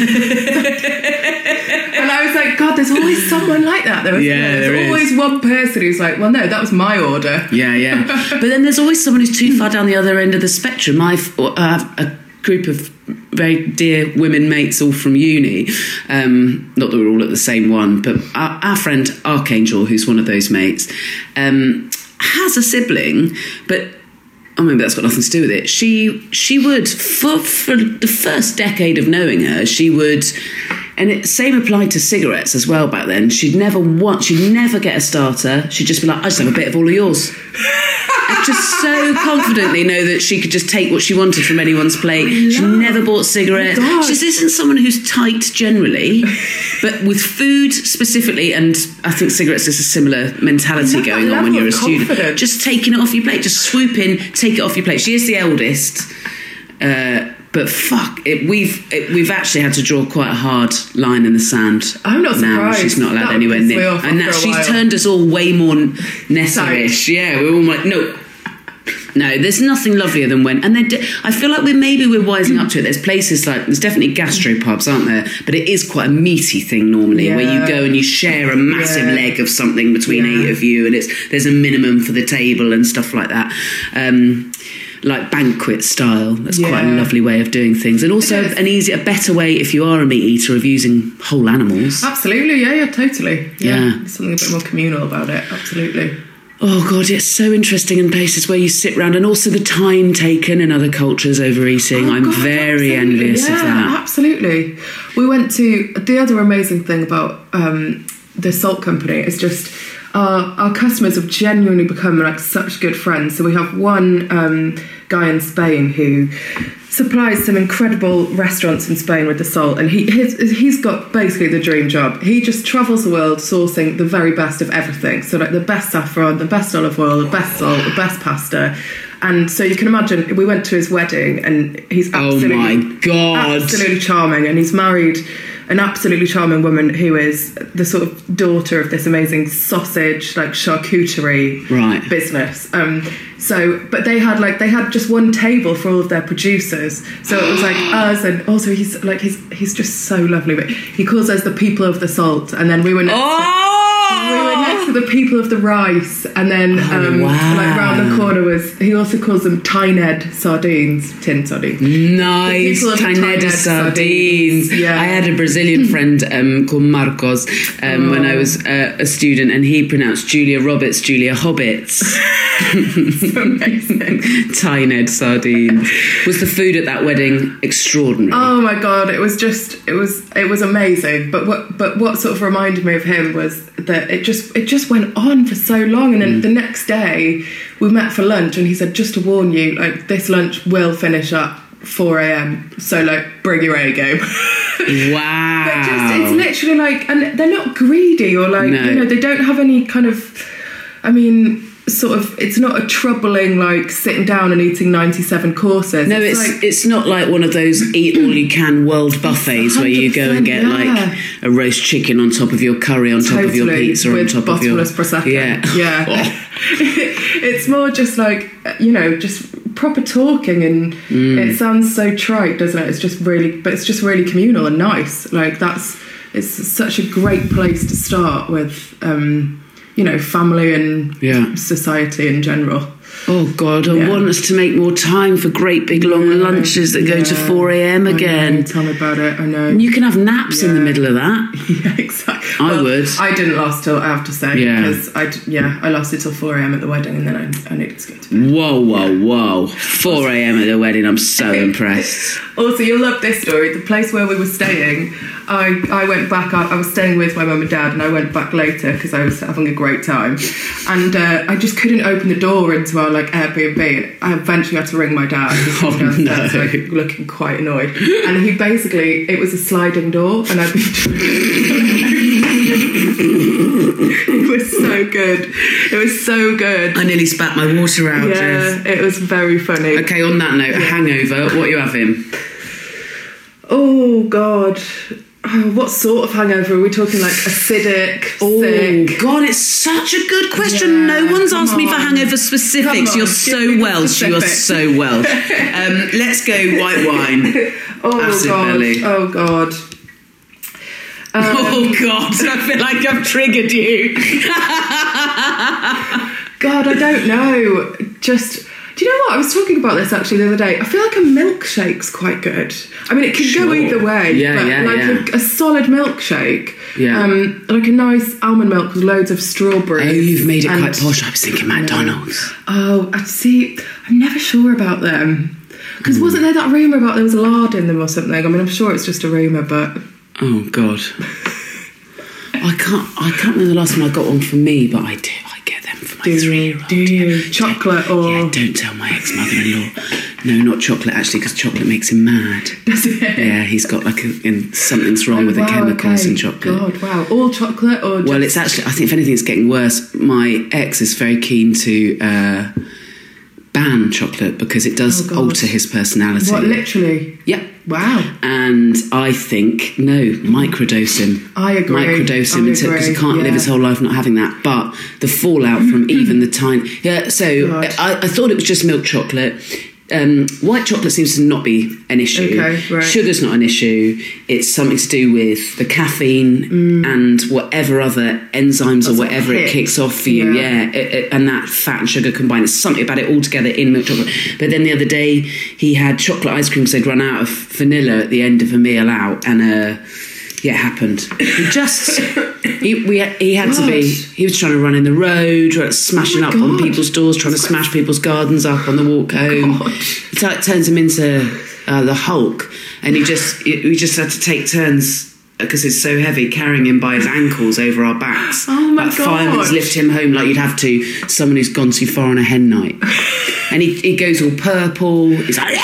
[SPEAKER 6] it. And I was like, God, there's always someone like that though, isn't there? There's always one person who's like, well, no, that was my order.
[SPEAKER 5] Yeah. But then there's always someone who's too far down the other end of the spectrum. I have a group of very dear women mates all from uni, not that we're all at the same one, but our friend Archangel, who's one of those mates, has a sibling, but maybe that's got nothing to do with it. She would, for the first decade of knowing her, she would, and it same applied to cigarettes as well back then. She'd never get a starter. She'd just be like, I just have a bit of all of yours. And just so confidently know that she could just take what she wanted from anyone's plate. She never bought cigarettes. She just isn't someone who's tight generally, but with food specifically, and I think cigarettes is a similar mentality going on when you're a student. Just taking it off your plate, just swoop in, take it off your plate. She is the eldest, but fuck it, we've actually had to draw quite a hard line in the sand.
[SPEAKER 6] I'm not surprised.
[SPEAKER 5] Now she's not allowed anywhere near, and that she's turned us all way more Nessa-ish. Yeah, we're all like, no, there's nothing lovelier than when, and I feel like we're wising up to it. There's places like, there's definitely gastropubs, aren't there? But it is quite a meaty thing normally, where you go and you share a massive leg of something between 8 of you, and there's a minimum for the table and stuff like that. Like banquet style. That's quite a lovely way of doing things, and also a better way if you are a meat eater of using whole animals.
[SPEAKER 6] Absolutely, yeah, totally. Yeah, there's something a bit more communal about it. Absolutely.
[SPEAKER 5] Oh God, it's so interesting in places where you sit round, and also the time taken in other cultures over eating. I'm very envious of that.
[SPEAKER 6] Absolutely. We went to, the other amazing thing about the Salt Company is just our customers have genuinely become like such good friends. So we have one guy in Spain who supplies some incredible restaurants in Spain with the salt, and he's got basically the dream job. He just travels the world sourcing the very best of everything. So like the best saffron, the best olive oil, the best salt, the best pasta. And so you can imagine, we went to his wedding, and he's absolutely charming, and he's married an absolutely charming woman who is the sort of daughter of this amazing sausage, like charcuterie business. But they had just one table for all of their producers. So it was like us, and also he's just so lovely. But he calls us the people of the salt, and then we were next to the people of the rice, and then like round the corner he also calls them Tyned sardines, tin sardines.
[SPEAKER 5] Nice, Tyned sardines. Yeah, I had a Brazilian friend called Marcos when I was a student, and he pronounced Julia Roberts Julia Hobbits.
[SPEAKER 6] So amazing.
[SPEAKER 5] Tyned sardines. Was the food at that wedding extraordinary?
[SPEAKER 6] Oh my God, it was amazing. But what sort of reminded me of him was that it just went on for so long, and then the next day we met for lunch, and he said, just to warn you, like, this lunch will finish up 4 a.m, so like bring your A game.
[SPEAKER 5] Wow.
[SPEAKER 6] But it's literally like, and they're not greedy or like, they don't have any kind of, sort of, it's not a troubling like sitting down and eating 97 courses.
[SPEAKER 5] No, it's not like one of those eat all you can world buffets where you go and get like a roast chicken on top of your curry, on top of your pizza, on top of your
[SPEAKER 6] prosecco.
[SPEAKER 5] Yeah.
[SPEAKER 6] It's more just like, just proper talking, and it sounds so trite, doesn't it? It's just really communal and nice. Like it's such a great place to start with. Family and society in general.
[SPEAKER 5] Oh God, I want us to make more time for great big long lunches that go to 4 a.m. again.
[SPEAKER 6] Tell me about it, I know.
[SPEAKER 5] And you can have naps in the middle of that.
[SPEAKER 6] Yeah, exactly.
[SPEAKER 5] I would.
[SPEAKER 6] I didn't last till, I have to say, because I lasted till 4 a.m. at the wedding, and then I needed to go to bed.
[SPEAKER 5] Whoa. 4 a.m. at the wedding, I'm so impressed.
[SPEAKER 6] Also, you'll love this story. The place where we were staying, I went back, I was staying with my mum and dad, and I went back later because I was having a great time, and I just couldn't open the door into our like Airbnb. I eventually had to ring my dad. Like, looking quite annoyed, and he basically, it was a sliding door, and I'd been it was so good.
[SPEAKER 5] I nearly spat my water out.
[SPEAKER 6] Yeah, it was very funny.
[SPEAKER 5] Okay, on that note, a hangover, what are you having?
[SPEAKER 6] Oh God. Oh, what sort of hangover? Are we talking like acidic, sick?
[SPEAKER 5] God, it's such a good question. No one's asked me for hangover specifics. You're so Welsh. You are so Welsh. Let's go white wine. Acid belly.
[SPEAKER 6] Oh God.
[SPEAKER 5] Oh God, I feel like I've triggered you.
[SPEAKER 6] God, I don't know. Just, do you know what? I was talking about this actually the other day. I feel like a milkshake's quite good. I mean, it could go either way. A solid milkshake.
[SPEAKER 5] Yeah.
[SPEAKER 6] Like a nice almond milk with loads of strawberries.
[SPEAKER 5] Oh, you've made it quite posh. I was thinking McDonald's.
[SPEAKER 6] Oh, I see. I'm never sure about them. Because wasn't there that rumour about there was lard in them or something? I mean, I'm sure it's just a rumour, but...
[SPEAKER 5] Oh, God. I can't remember the last time I got one for me, but I do. I get them for my 3-year-old.
[SPEAKER 6] Do you? Chocolate or...
[SPEAKER 5] Yeah, don't tell my ex-mother-in-law. No, not chocolate, actually, because chocolate makes him mad.
[SPEAKER 6] Does it?
[SPEAKER 5] Yeah, he's got something's wrong with the chemicals in chocolate.
[SPEAKER 6] God, wow. All chocolate or just...
[SPEAKER 5] Well, it's actually, I think if anything, it's getting worse. My ex is very keen to ban chocolate because it does alter his personality.
[SPEAKER 6] What, literally?
[SPEAKER 5] Yep.
[SPEAKER 6] Wow.
[SPEAKER 5] And I think, no, microdose him.
[SPEAKER 6] I agree.
[SPEAKER 5] Microdose him because he can't live his whole life not having that. But the fallout from even the tiny... Yeah, so I thought it was just milk chocolate. White chocolate seems to not be an issue.
[SPEAKER 6] Okay, right.
[SPEAKER 5] Sugar's not an issue. It's something to do with the caffeine and whatever other enzymes or whatever it kicks off for you. Yeah, and that fat and sugar combined. It's something about it all together in milk chocolate. But then the other day he had chocolate ice cream because they'd run out of vanilla at the end of a meal out, and it happened. He had to be. He was trying to run in the road, smashing up on people's doors, trying to smash people's gardens up on the walk home. It turns him into the Hulk, and we just had to take turns because it's so heavy, carrying him by his ankles over our backs.
[SPEAKER 6] Oh my God!
[SPEAKER 5] Firemen lift him home like you'd have to someone who's gone too far on a hen night. And he goes all purple. He's like,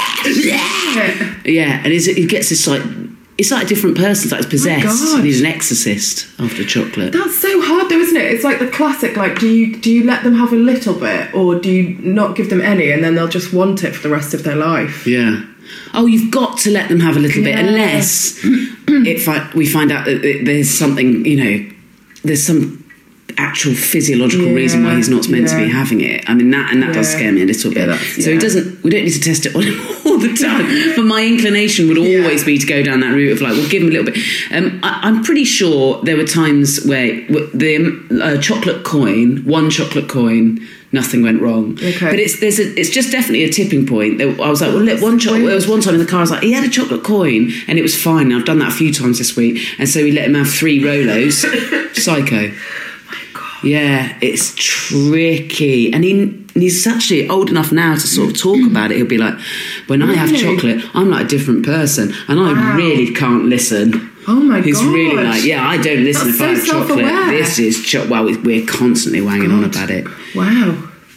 [SPEAKER 5] yeah, and he gets this like. It's like a different person. It's like it's possessed. And he's an exorcist after chocolate.
[SPEAKER 6] That's so hard though, isn't it? It's like the classic, like, do you let them have a little bit or do you not give them any and then they'll just want it for the rest of their life?
[SPEAKER 5] Yeah. Oh, you've got to let them have a little bit unless we find out that there's something, there's some actual physiological reason why he's not meant to be having it. I mean, that does scare me a little bit. So we don't need to test it on him all the time. But my inclination would always be to go down that route of like, we'll give him a little bit. I'm pretty sure there were times where the chocolate coin, one chocolate coin, nothing went wrong. Okay. But it's just definitely a tipping point. I was like, well, look, there was one time in the car, I was like, he had a chocolate coin and it was fine. I've done that a few times this week. And so we let him have 3 Rolos. Psycho. Yeah, it's tricky. And he's actually old enough now to sort of talk about it. He'll be like, when I have chocolate, I'm like a different person. And I really can't listen.
[SPEAKER 6] Oh my God.
[SPEAKER 5] He's really like, I don't listen if I have chocolate. This is we're constantly wanging on about it.
[SPEAKER 6] Wow.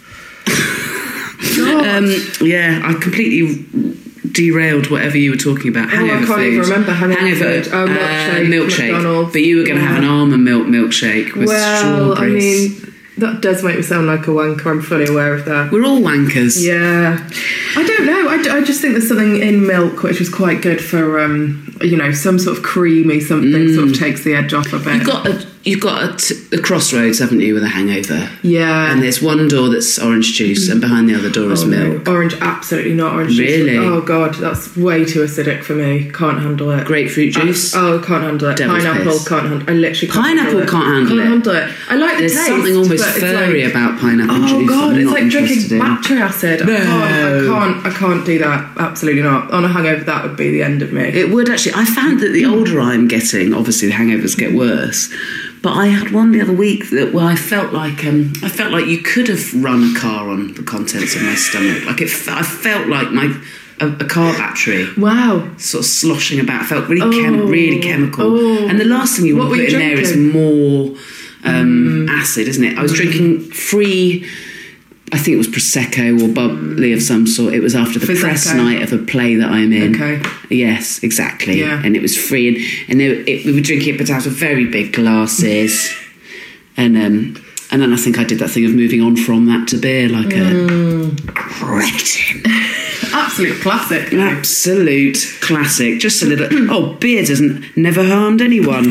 [SPEAKER 5] I completely derailed whatever you were talking about. Hangover
[SPEAKER 6] I can't even remember hangover food. Oh,
[SPEAKER 5] milkshake.
[SPEAKER 6] McDonald's.
[SPEAKER 5] But you were going to have an almond milk milkshake with strawberries.
[SPEAKER 6] I mean, that does make me sound like a wanker. I'm fully aware of that.
[SPEAKER 5] We're all wankers.
[SPEAKER 6] Yeah. I don't know. I just think there's something in milk which is quite good for, some sort of creamy something sort of takes the edge off a bit.
[SPEAKER 5] You've got a crossroads, haven't you, with a hangover?
[SPEAKER 6] Yeah.
[SPEAKER 5] And there's one door that's orange juice and behind the other door is milk.
[SPEAKER 6] No. Orange, absolutely not orange juice.
[SPEAKER 5] Really?
[SPEAKER 6] Oh, God, that's way too acidic for me. Can't handle it.
[SPEAKER 5] Grapefruit juice?
[SPEAKER 6] Can't handle it.
[SPEAKER 5] Devil's
[SPEAKER 6] Pineapple,
[SPEAKER 5] piss.
[SPEAKER 6] can't handle it. I literally can't
[SPEAKER 5] handle it.
[SPEAKER 6] Can't handle it. I like the taste.
[SPEAKER 5] There's something almost furry about pineapple juice.
[SPEAKER 6] Oh, God, it's like drinking
[SPEAKER 5] battery
[SPEAKER 6] battery acid. No. I can't do that. Absolutely not. On a hangover, that would be the end of me.
[SPEAKER 5] It would actually. I found that the older I'm getting, obviously the hangovers get worse. But I had one the other week where I felt like you could have run a car on the contents of my stomach. Like I felt like a car battery.
[SPEAKER 6] Wow. Sort
[SPEAKER 5] of sloshing about. I felt really chemical. Oh. And the last thing you want to put in there is more acid, isn't it? I was drinking free. I think it was Prosecco or bubbly of some sort. It was after the press night of a play that I'm in.
[SPEAKER 6] Okay.
[SPEAKER 5] Yes, exactly.
[SPEAKER 6] Yeah.
[SPEAKER 5] And it was free. And we were drinking it, but out of very big glasses. And then I think I did that thing of moving on from that to beer like a cretin.
[SPEAKER 6] Absolute classic.
[SPEAKER 5] Absolute classic. Just a little... beer never harmed anyone.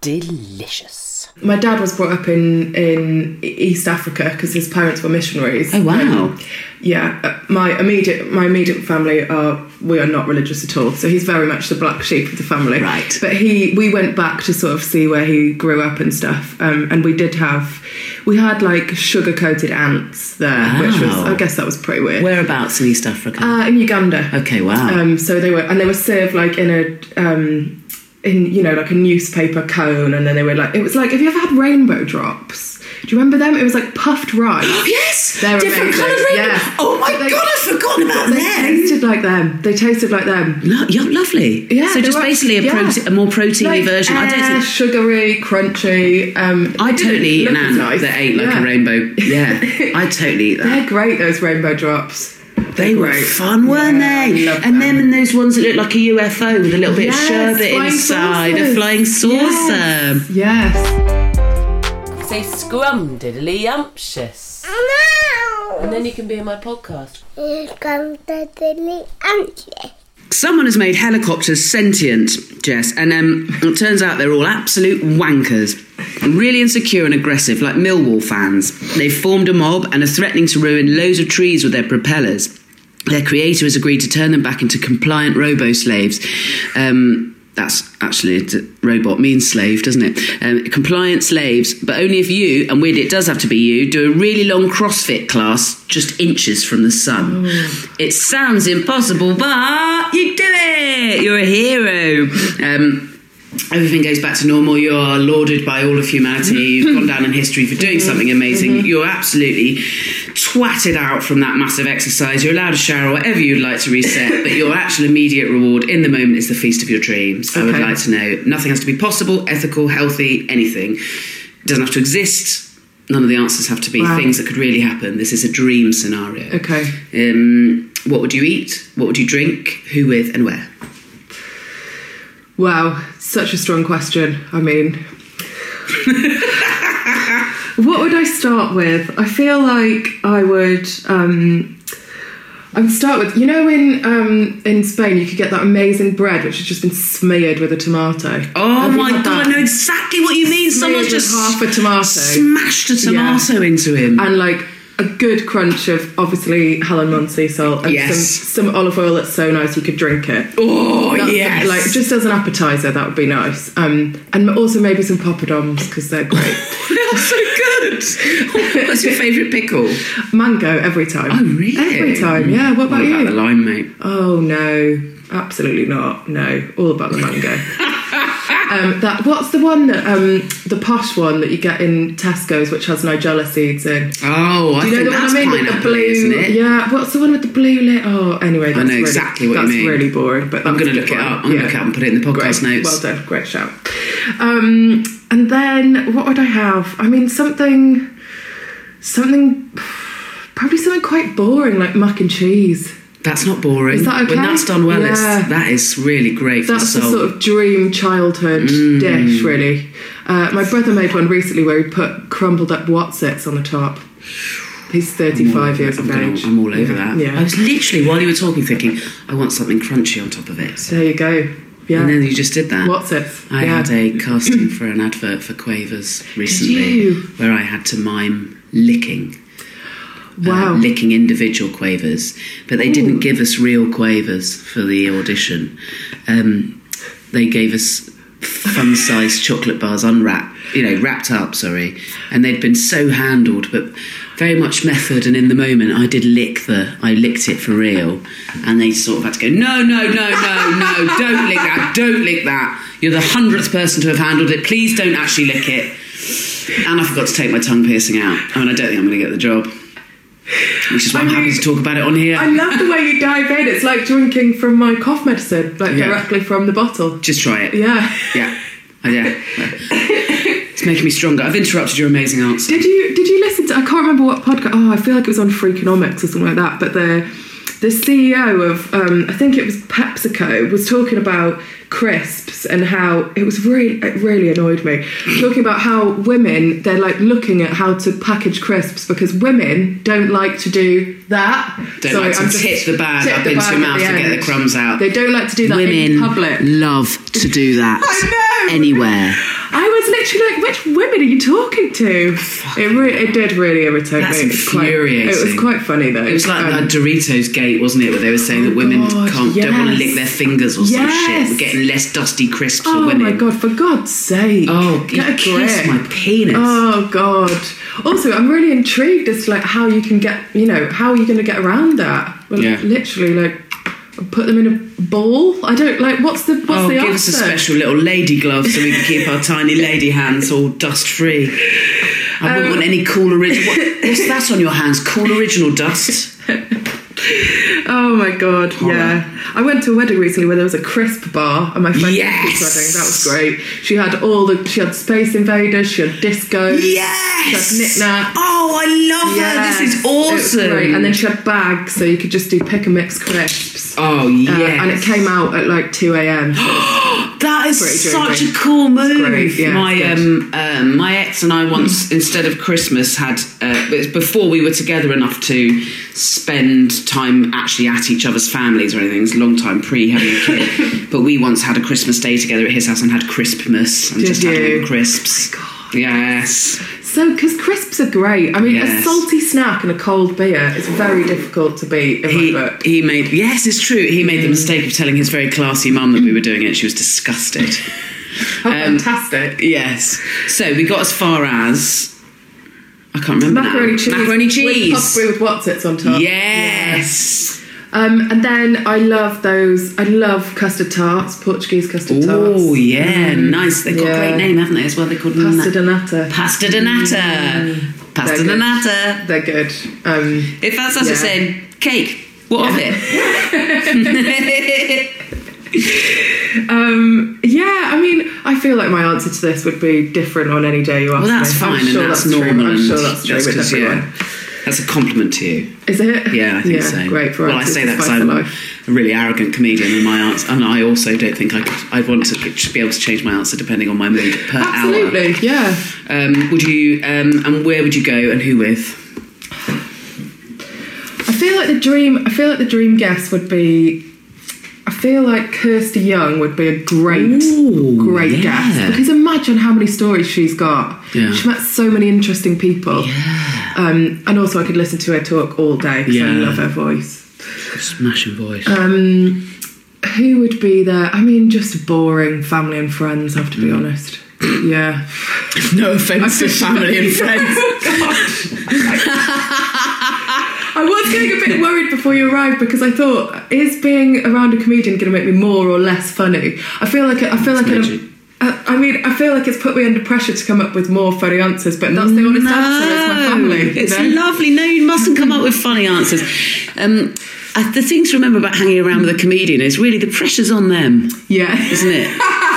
[SPEAKER 5] delicious.
[SPEAKER 6] My dad was brought up in East Africa because his parents were missionaries.
[SPEAKER 5] Oh, wow.
[SPEAKER 6] My immediate family we are not religious at all, so he's very much the black sheep of the family.
[SPEAKER 5] Right.
[SPEAKER 6] But we went back to sort of see where he grew up and stuff, and we had like sugar-coated ants there, which was, I guess that was pretty weird.
[SPEAKER 5] Whereabouts in East Africa?
[SPEAKER 6] In Uganda.
[SPEAKER 5] Okay, wow.
[SPEAKER 6] So they were served like in like a newspaper cone, and then they were like, it was like, have you ever had rainbow drops? Do you remember them? It was like puffed rice.
[SPEAKER 5] Yes!
[SPEAKER 6] They're
[SPEAKER 5] different coloured rainbow.
[SPEAKER 6] Yeah.
[SPEAKER 5] Oh my God, I've forgotten about them.
[SPEAKER 6] They tasted like them.
[SPEAKER 5] Lovely.
[SPEAKER 6] Yeah.
[SPEAKER 5] So just basically a more proteiny version. I don't think...
[SPEAKER 6] sugary, crunchy.
[SPEAKER 5] I'd totally eat an ant that ate like a rainbow. Yeah, I'd totally eat that.
[SPEAKER 6] They're great, those rainbow drops.
[SPEAKER 5] They were fun, weren't they? And them and those ones that look like a UFO with a little bit of sherbet inside, a flying saucer.
[SPEAKER 6] Yes.
[SPEAKER 7] Say scrumdiddly-umptious. And then you can be in my podcast.
[SPEAKER 10] Scrumdiddly-umptious.
[SPEAKER 5] Someone has made helicopters sentient, Jess, and it turns out they're all absolute wankers. Really insecure and aggressive, like Millwall fans. They've formed a mob and are threatening to ruin loads of trees with their propellers. Their creator has agreed to turn them back into compliant robo-slaves. That's actually, robot means slave, doesn't it? Compliant slaves, but only if you, and weird it does have to be you, do a really long CrossFit class just inches from the sun. It sounds impossible, but you do it! You're a hero. Everything goes back to normal. You are lauded by all of humanity. You've gone down in history for doing something amazing. You're absolutely twatted out from that massive exercise. You're allowed a shower or whatever you'd like to reset, but your actual immediate reward in the moment is the feast of your dreams. I would like to know. Nothing has to be possible, ethical, healthy, anything. It doesn't have to exist. None of the answers have to be things that could really happen. This is a dream scenario.
[SPEAKER 6] Okay.
[SPEAKER 5] What would you eat? What would you drink? Who with and where?
[SPEAKER 6] Wow, such a strong question. I mean, what would I start with? I feel like I would start with, you know, in Spain you could get that amazing bread which has just been smeared with a tomato.
[SPEAKER 5] Oh my God, I know exactly what you mean. Someone's just
[SPEAKER 6] half a tomato,
[SPEAKER 5] smashed a tomato into him,
[SPEAKER 6] and like a good crunch of obviously Helen Mon sea salt and some olive oil that's so nice you could drink it.
[SPEAKER 5] Yes.
[SPEAKER 6] Like just as an appetizer, that would be nice. And also maybe some poppadoms because they're great.
[SPEAKER 5] They're so good. What's your favourite pickle?
[SPEAKER 6] Mango every time.
[SPEAKER 5] Oh really?
[SPEAKER 6] Every time. Yeah. What about you?
[SPEAKER 5] What about the lime, mate?
[SPEAKER 6] Oh no, absolutely not. No, all about the mango. What's the one that the posh one that you get in Tesco's, which has Nigella seeds in?
[SPEAKER 5] Oh, I think that's pineapple,
[SPEAKER 6] with the blue,
[SPEAKER 5] isn't it?
[SPEAKER 6] Yeah. What's the one with the blue lid? Oh, anyway,
[SPEAKER 5] I know exactly what you mean.
[SPEAKER 6] That's really boring, but
[SPEAKER 5] I'm going to look it up. I'm going to look it up and put it in the podcast notes.
[SPEAKER 6] Well done, great shout. And then what would I have? I mean, something probably something quite boring like mac and cheese.
[SPEAKER 5] That's not boring.
[SPEAKER 6] Is that okay?
[SPEAKER 5] When that's done well, that is really great for the soul.
[SPEAKER 6] That's the sort of dream childhood dish, really. My brother made one recently where he put crumbled up Wotsits on the top. He's 35 years of age.
[SPEAKER 5] I'm all over that.
[SPEAKER 6] Yeah.
[SPEAKER 5] I was literally, while you were talking, thinking, I want something crunchy on top of it.
[SPEAKER 6] There you go. Yeah.
[SPEAKER 5] And then you just did that.
[SPEAKER 6] Wotsits.
[SPEAKER 5] I had a casting for an advert for Quavers recently where I had to mime licking.
[SPEAKER 6] Wow.
[SPEAKER 5] Licking individual quavers, but they didn't give us real quavers for the audition. They gave us fun-sized chocolate bars wrapped up, and they'd been so handled, but very much method, and in the moment I licked it for real, and they sort of had to go, no, don't lick that, you're the 100th person to have handled it, please don't actually lick it. And I forgot to take my tongue piercing out. I mean, I don't think I'm going to get the job. Which is why I'm happy to talk about it on here.
[SPEAKER 6] I love the way you dive in. It's like drinking from my cough medicine, directly from the bottle.
[SPEAKER 5] Just try it.
[SPEAKER 6] Yeah.
[SPEAKER 5] It's making me stronger. I've interrupted your amazing answer.
[SPEAKER 6] Did you listen to? I can't remember what podcast. Oh, I feel like it was on Freakonomics or something like that. But the CEO of I think it was PepsiCo was talking about crisps and how it really annoyed me, talking about how women, they're like looking at how to package crisps because women don't like to do that.
[SPEAKER 5] Don't like to tip the bag up into your mouth to get the crumbs out.
[SPEAKER 6] They don't like to do that
[SPEAKER 5] women
[SPEAKER 6] in public.
[SPEAKER 5] love to do that.
[SPEAKER 6] I know.
[SPEAKER 5] Anywhere.
[SPEAKER 6] I was literally like, which women are you talking to? It did really irritate
[SPEAKER 5] That's
[SPEAKER 6] me.
[SPEAKER 5] infuriating.
[SPEAKER 6] It was quite funny though.
[SPEAKER 5] It was like that Doritos gate, wasn't it, where they were saying that women don't want to lick their fingers or some shit. We're getting less dusty crisps for women.
[SPEAKER 6] Oh my God, for God's sake.
[SPEAKER 5] Oh,
[SPEAKER 6] get a
[SPEAKER 5] kiss
[SPEAKER 6] grip.
[SPEAKER 5] my penis.
[SPEAKER 6] Oh God. Also, I'm really intrigued as to like how you can get, how are you going to get around that? Well, literally, like, put them in a bowl? I don't, like, what's the answer?
[SPEAKER 5] Give us a special little lady glove so we can keep our tiny lady hands all dust free. I wouldn't want any cool original... What's that on your hands? Cool original dust?
[SPEAKER 6] Oh my God, yeah. I went to a wedding recently where there was a crisp bar at my friend's wedding. That was great. She had Space Invaders, she had disco.
[SPEAKER 5] Yes!
[SPEAKER 6] She had knick-knack.
[SPEAKER 5] Oh, I love her. This is awesome. It was great.
[SPEAKER 6] And then she had bags, so you could just do pick and mix crisps.
[SPEAKER 5] Oh, yes.
[SPEAKER 6] And it came out at like 2 a.m.
[SPEAKER 5] That is such a cool move.
[SPEAKER 6] Yeah,
[SPEAKER 5] my ex and I once, instead of Christmas, had it was before we were together enough to spend time actually at each other's families or anything. It was a long time pre having a kid. But we once had a Christmas day together at his house and had Crispmas and just had all the crisps. Oh my God. Yes.
[SPEAKER 6] So, because crisps are great. I mean, a salty snack and a cold beer is very difficult to beat in my book.
[SPEAKER 5] Yes, it's true. He made the mistake of telling his very classy mum that we were doing it. She was disgusted.
[SPEAKER 6] Fantastic.
[SPEAKER 5] Yes. So, we got as far as... I can't remember Macaroni cheese.
[SPEAKER 6] With puff with Wotsits on top.
[SPEAKER 5] Yes.
[SPEAKER 6] And then I love custard tarts, Portuguese custard tarts.
[SPEAKER 5] Oh, yeah, nice. They've got a great name, haven't they, as well? They're called
[SPEAKER 6] Pasta de nata.
[SPEAKER 5] Pasta de nata. Pasta de nata.
[SPEAKER 6] They're good.
[SPEAKER 5] If that's us saying, cake, what of it?
[SPEAKER 6] I mean, I feel like my answer to this would be different on any day you ask me.
[SPEAKER 5] Well, that's fine,
[SPEAKER 6] and
[SPEAKER 5] that's normal.
[SPEAKER 6] I'm sure that's true with everyone.
[SPEAKER 5] That's a compliment to you.
[SPEAKER 6] Is it?
[SPEAKER 5] Yeah, I think so.
[SPEAKER 6] Great for
[SPEAKER 5] I say that because I'm a really arrogant comedian, and my answer, and I also don't think I'd want to be able to change my answer depending on my mood per hour.
[SPEAKER 6] Absolutely, yeah.
[SPEAKER 5] Would you? And where would you go, and who with?
[SPEAKER 6] I feel like the dream guest would be. I feel like Kirsty Young would be a great guest, because imagine how many stories she's got. Yeah. She's met so many interesting people. Yeah. And also I could listen to her talk all day because I love her voice.
[SPEAKER 5] Smashing voice.
[SPEAKER 6] Who would be there? I mean, just boring family and friends, I have to be honest. Yeah.
[SPEAKER 5] No offence to family and friends.
[SPEAKER 6] I was getting a bit worried before you arrived because I thought, is being around a comedian going to make me more or less funny? I feel like it's put me under pressure to come up with more funny answers, but that's the honest answer. It's my family.
[SPEAKER 5] It's lovely. No, you mustn't come up with funny answers. The thing to remember about hanging around with a comedian is really the pressure's on them.
[SPEAKER 6] Yeah,
[SPEAKER 5] isn't it?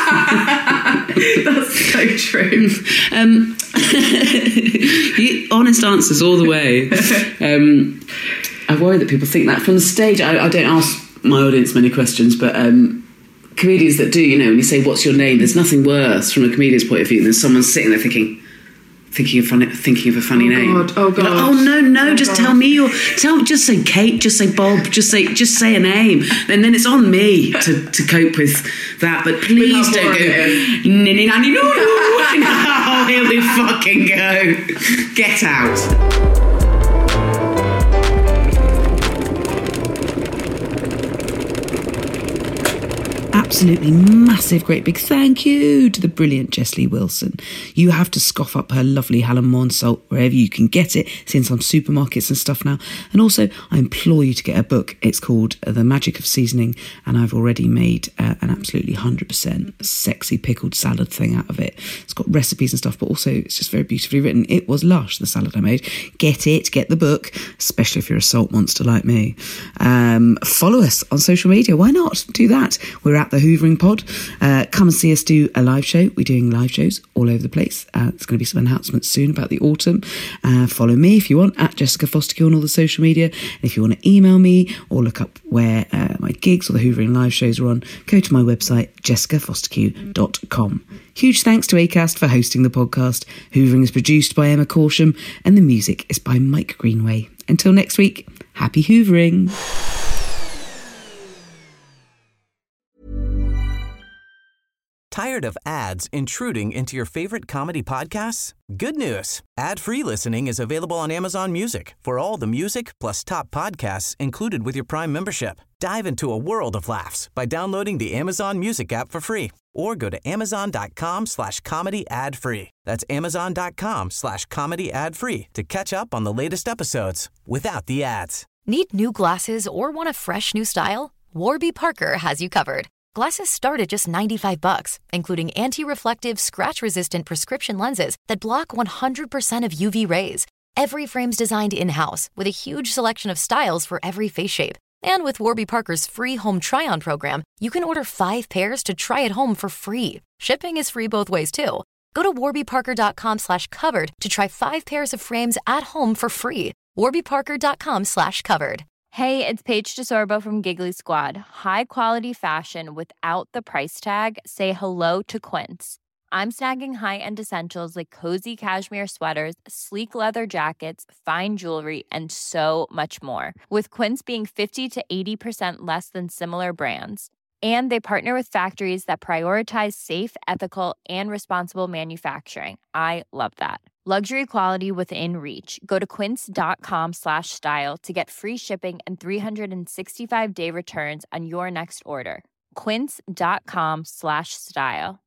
[SPEAKER 6] That's so true.
[SPEAKER 5] Honest answers all the way. I worry that people think that from the stage. I don't ask my audience many questions, but comedians that do, when you say, what's your name, there's nothing worse from a comedian's point of view than someone sitting there thinking of a funny name.
[SPEAKER 6] Oh God!
[SPEAKER 5] Like, no! Just tell me just say Kate. Just say Bob. Just say a name. And then it's on me to cope with that. But please don't go. Ninny nanny no. No, here we fucking go. Get out. Absolutely massive, great big thank you to the brilliant Jessley Wilson. You have to scoff up her lovely Helen Morn salt wherever you can get it. It's in some supermarkets and stuff now. And also, I implore you to get her book. It's called The Magic of Seasoning, and I've already made an absolutely 100% sexy pickled salad thing out of it. It's got recipes and stuff, but also it's just very beautifully written. It was lush, the salad I made. Get the book, especially if you're a salt monster like me. Follow us on social media. Why not? Do that. We're at the Hoovering Pod. Come and see us do a live show. We're doing live shows all over the place. There's going to be some announcements soon about the autumn. Follow me if you want, at Jessica Fostekew on all the social media. And if you want to email me or look up where my gigs or the Hoovering live shows are on, go to my website, jessicafostekew.com. Huge thanks to Acast for hosting the podcast. Hoovering is produced by Emma Corsham and the music is by Mike Greenway. Until next week, happy Hoovering.
[SPEAKER 3] Tired of ads intruding into your favorite comedy podcasts? Good news. Ad-free listening is available on Amazon Music for all the music plus top podcasts included with your Prime membership. Dive into a world of laughs by downloading the Amazon Music app for free or go to amazon.com/comedy ad-free. That's amazon.com/comedy ad-free to catch up on the latest episodes without the ads.
[SPEAKER 10] Need new glasses or want a fresh new style? Warby Parker has you covered. Glasses start at just $95, including anti-reflective, scratch-resistant prescription lenses that block 100% of UV rays. Every frame's designed in-house with a huge selection of styles for every face shape. And with Warby Parker's free home try-on program, you can order 5 pairs to try at home for free. Shipping is free both ways, too. Go to warbyparker.com/covered to try 5 pairs of frames at home for free. warbyparker.com/covered.
[SPEAKER 4] Hey, it's Paige DeSorbo from Giggly Squad. High quality fashion without the price tag. Say hello to Quince. I'm snagging high-end essentials like cozy cashmere sweaters, sleek leather jackets, fine jewelry, and so much more. With Quince being 50 to 80% less than similar brands. And they partner with factories that prioritize safe, ethical, and responsible manufacturing. I love that. Luxury quality within reach. Go to quince.com/style to get free shipping and 365-day returns on your next order. Quince.com/style.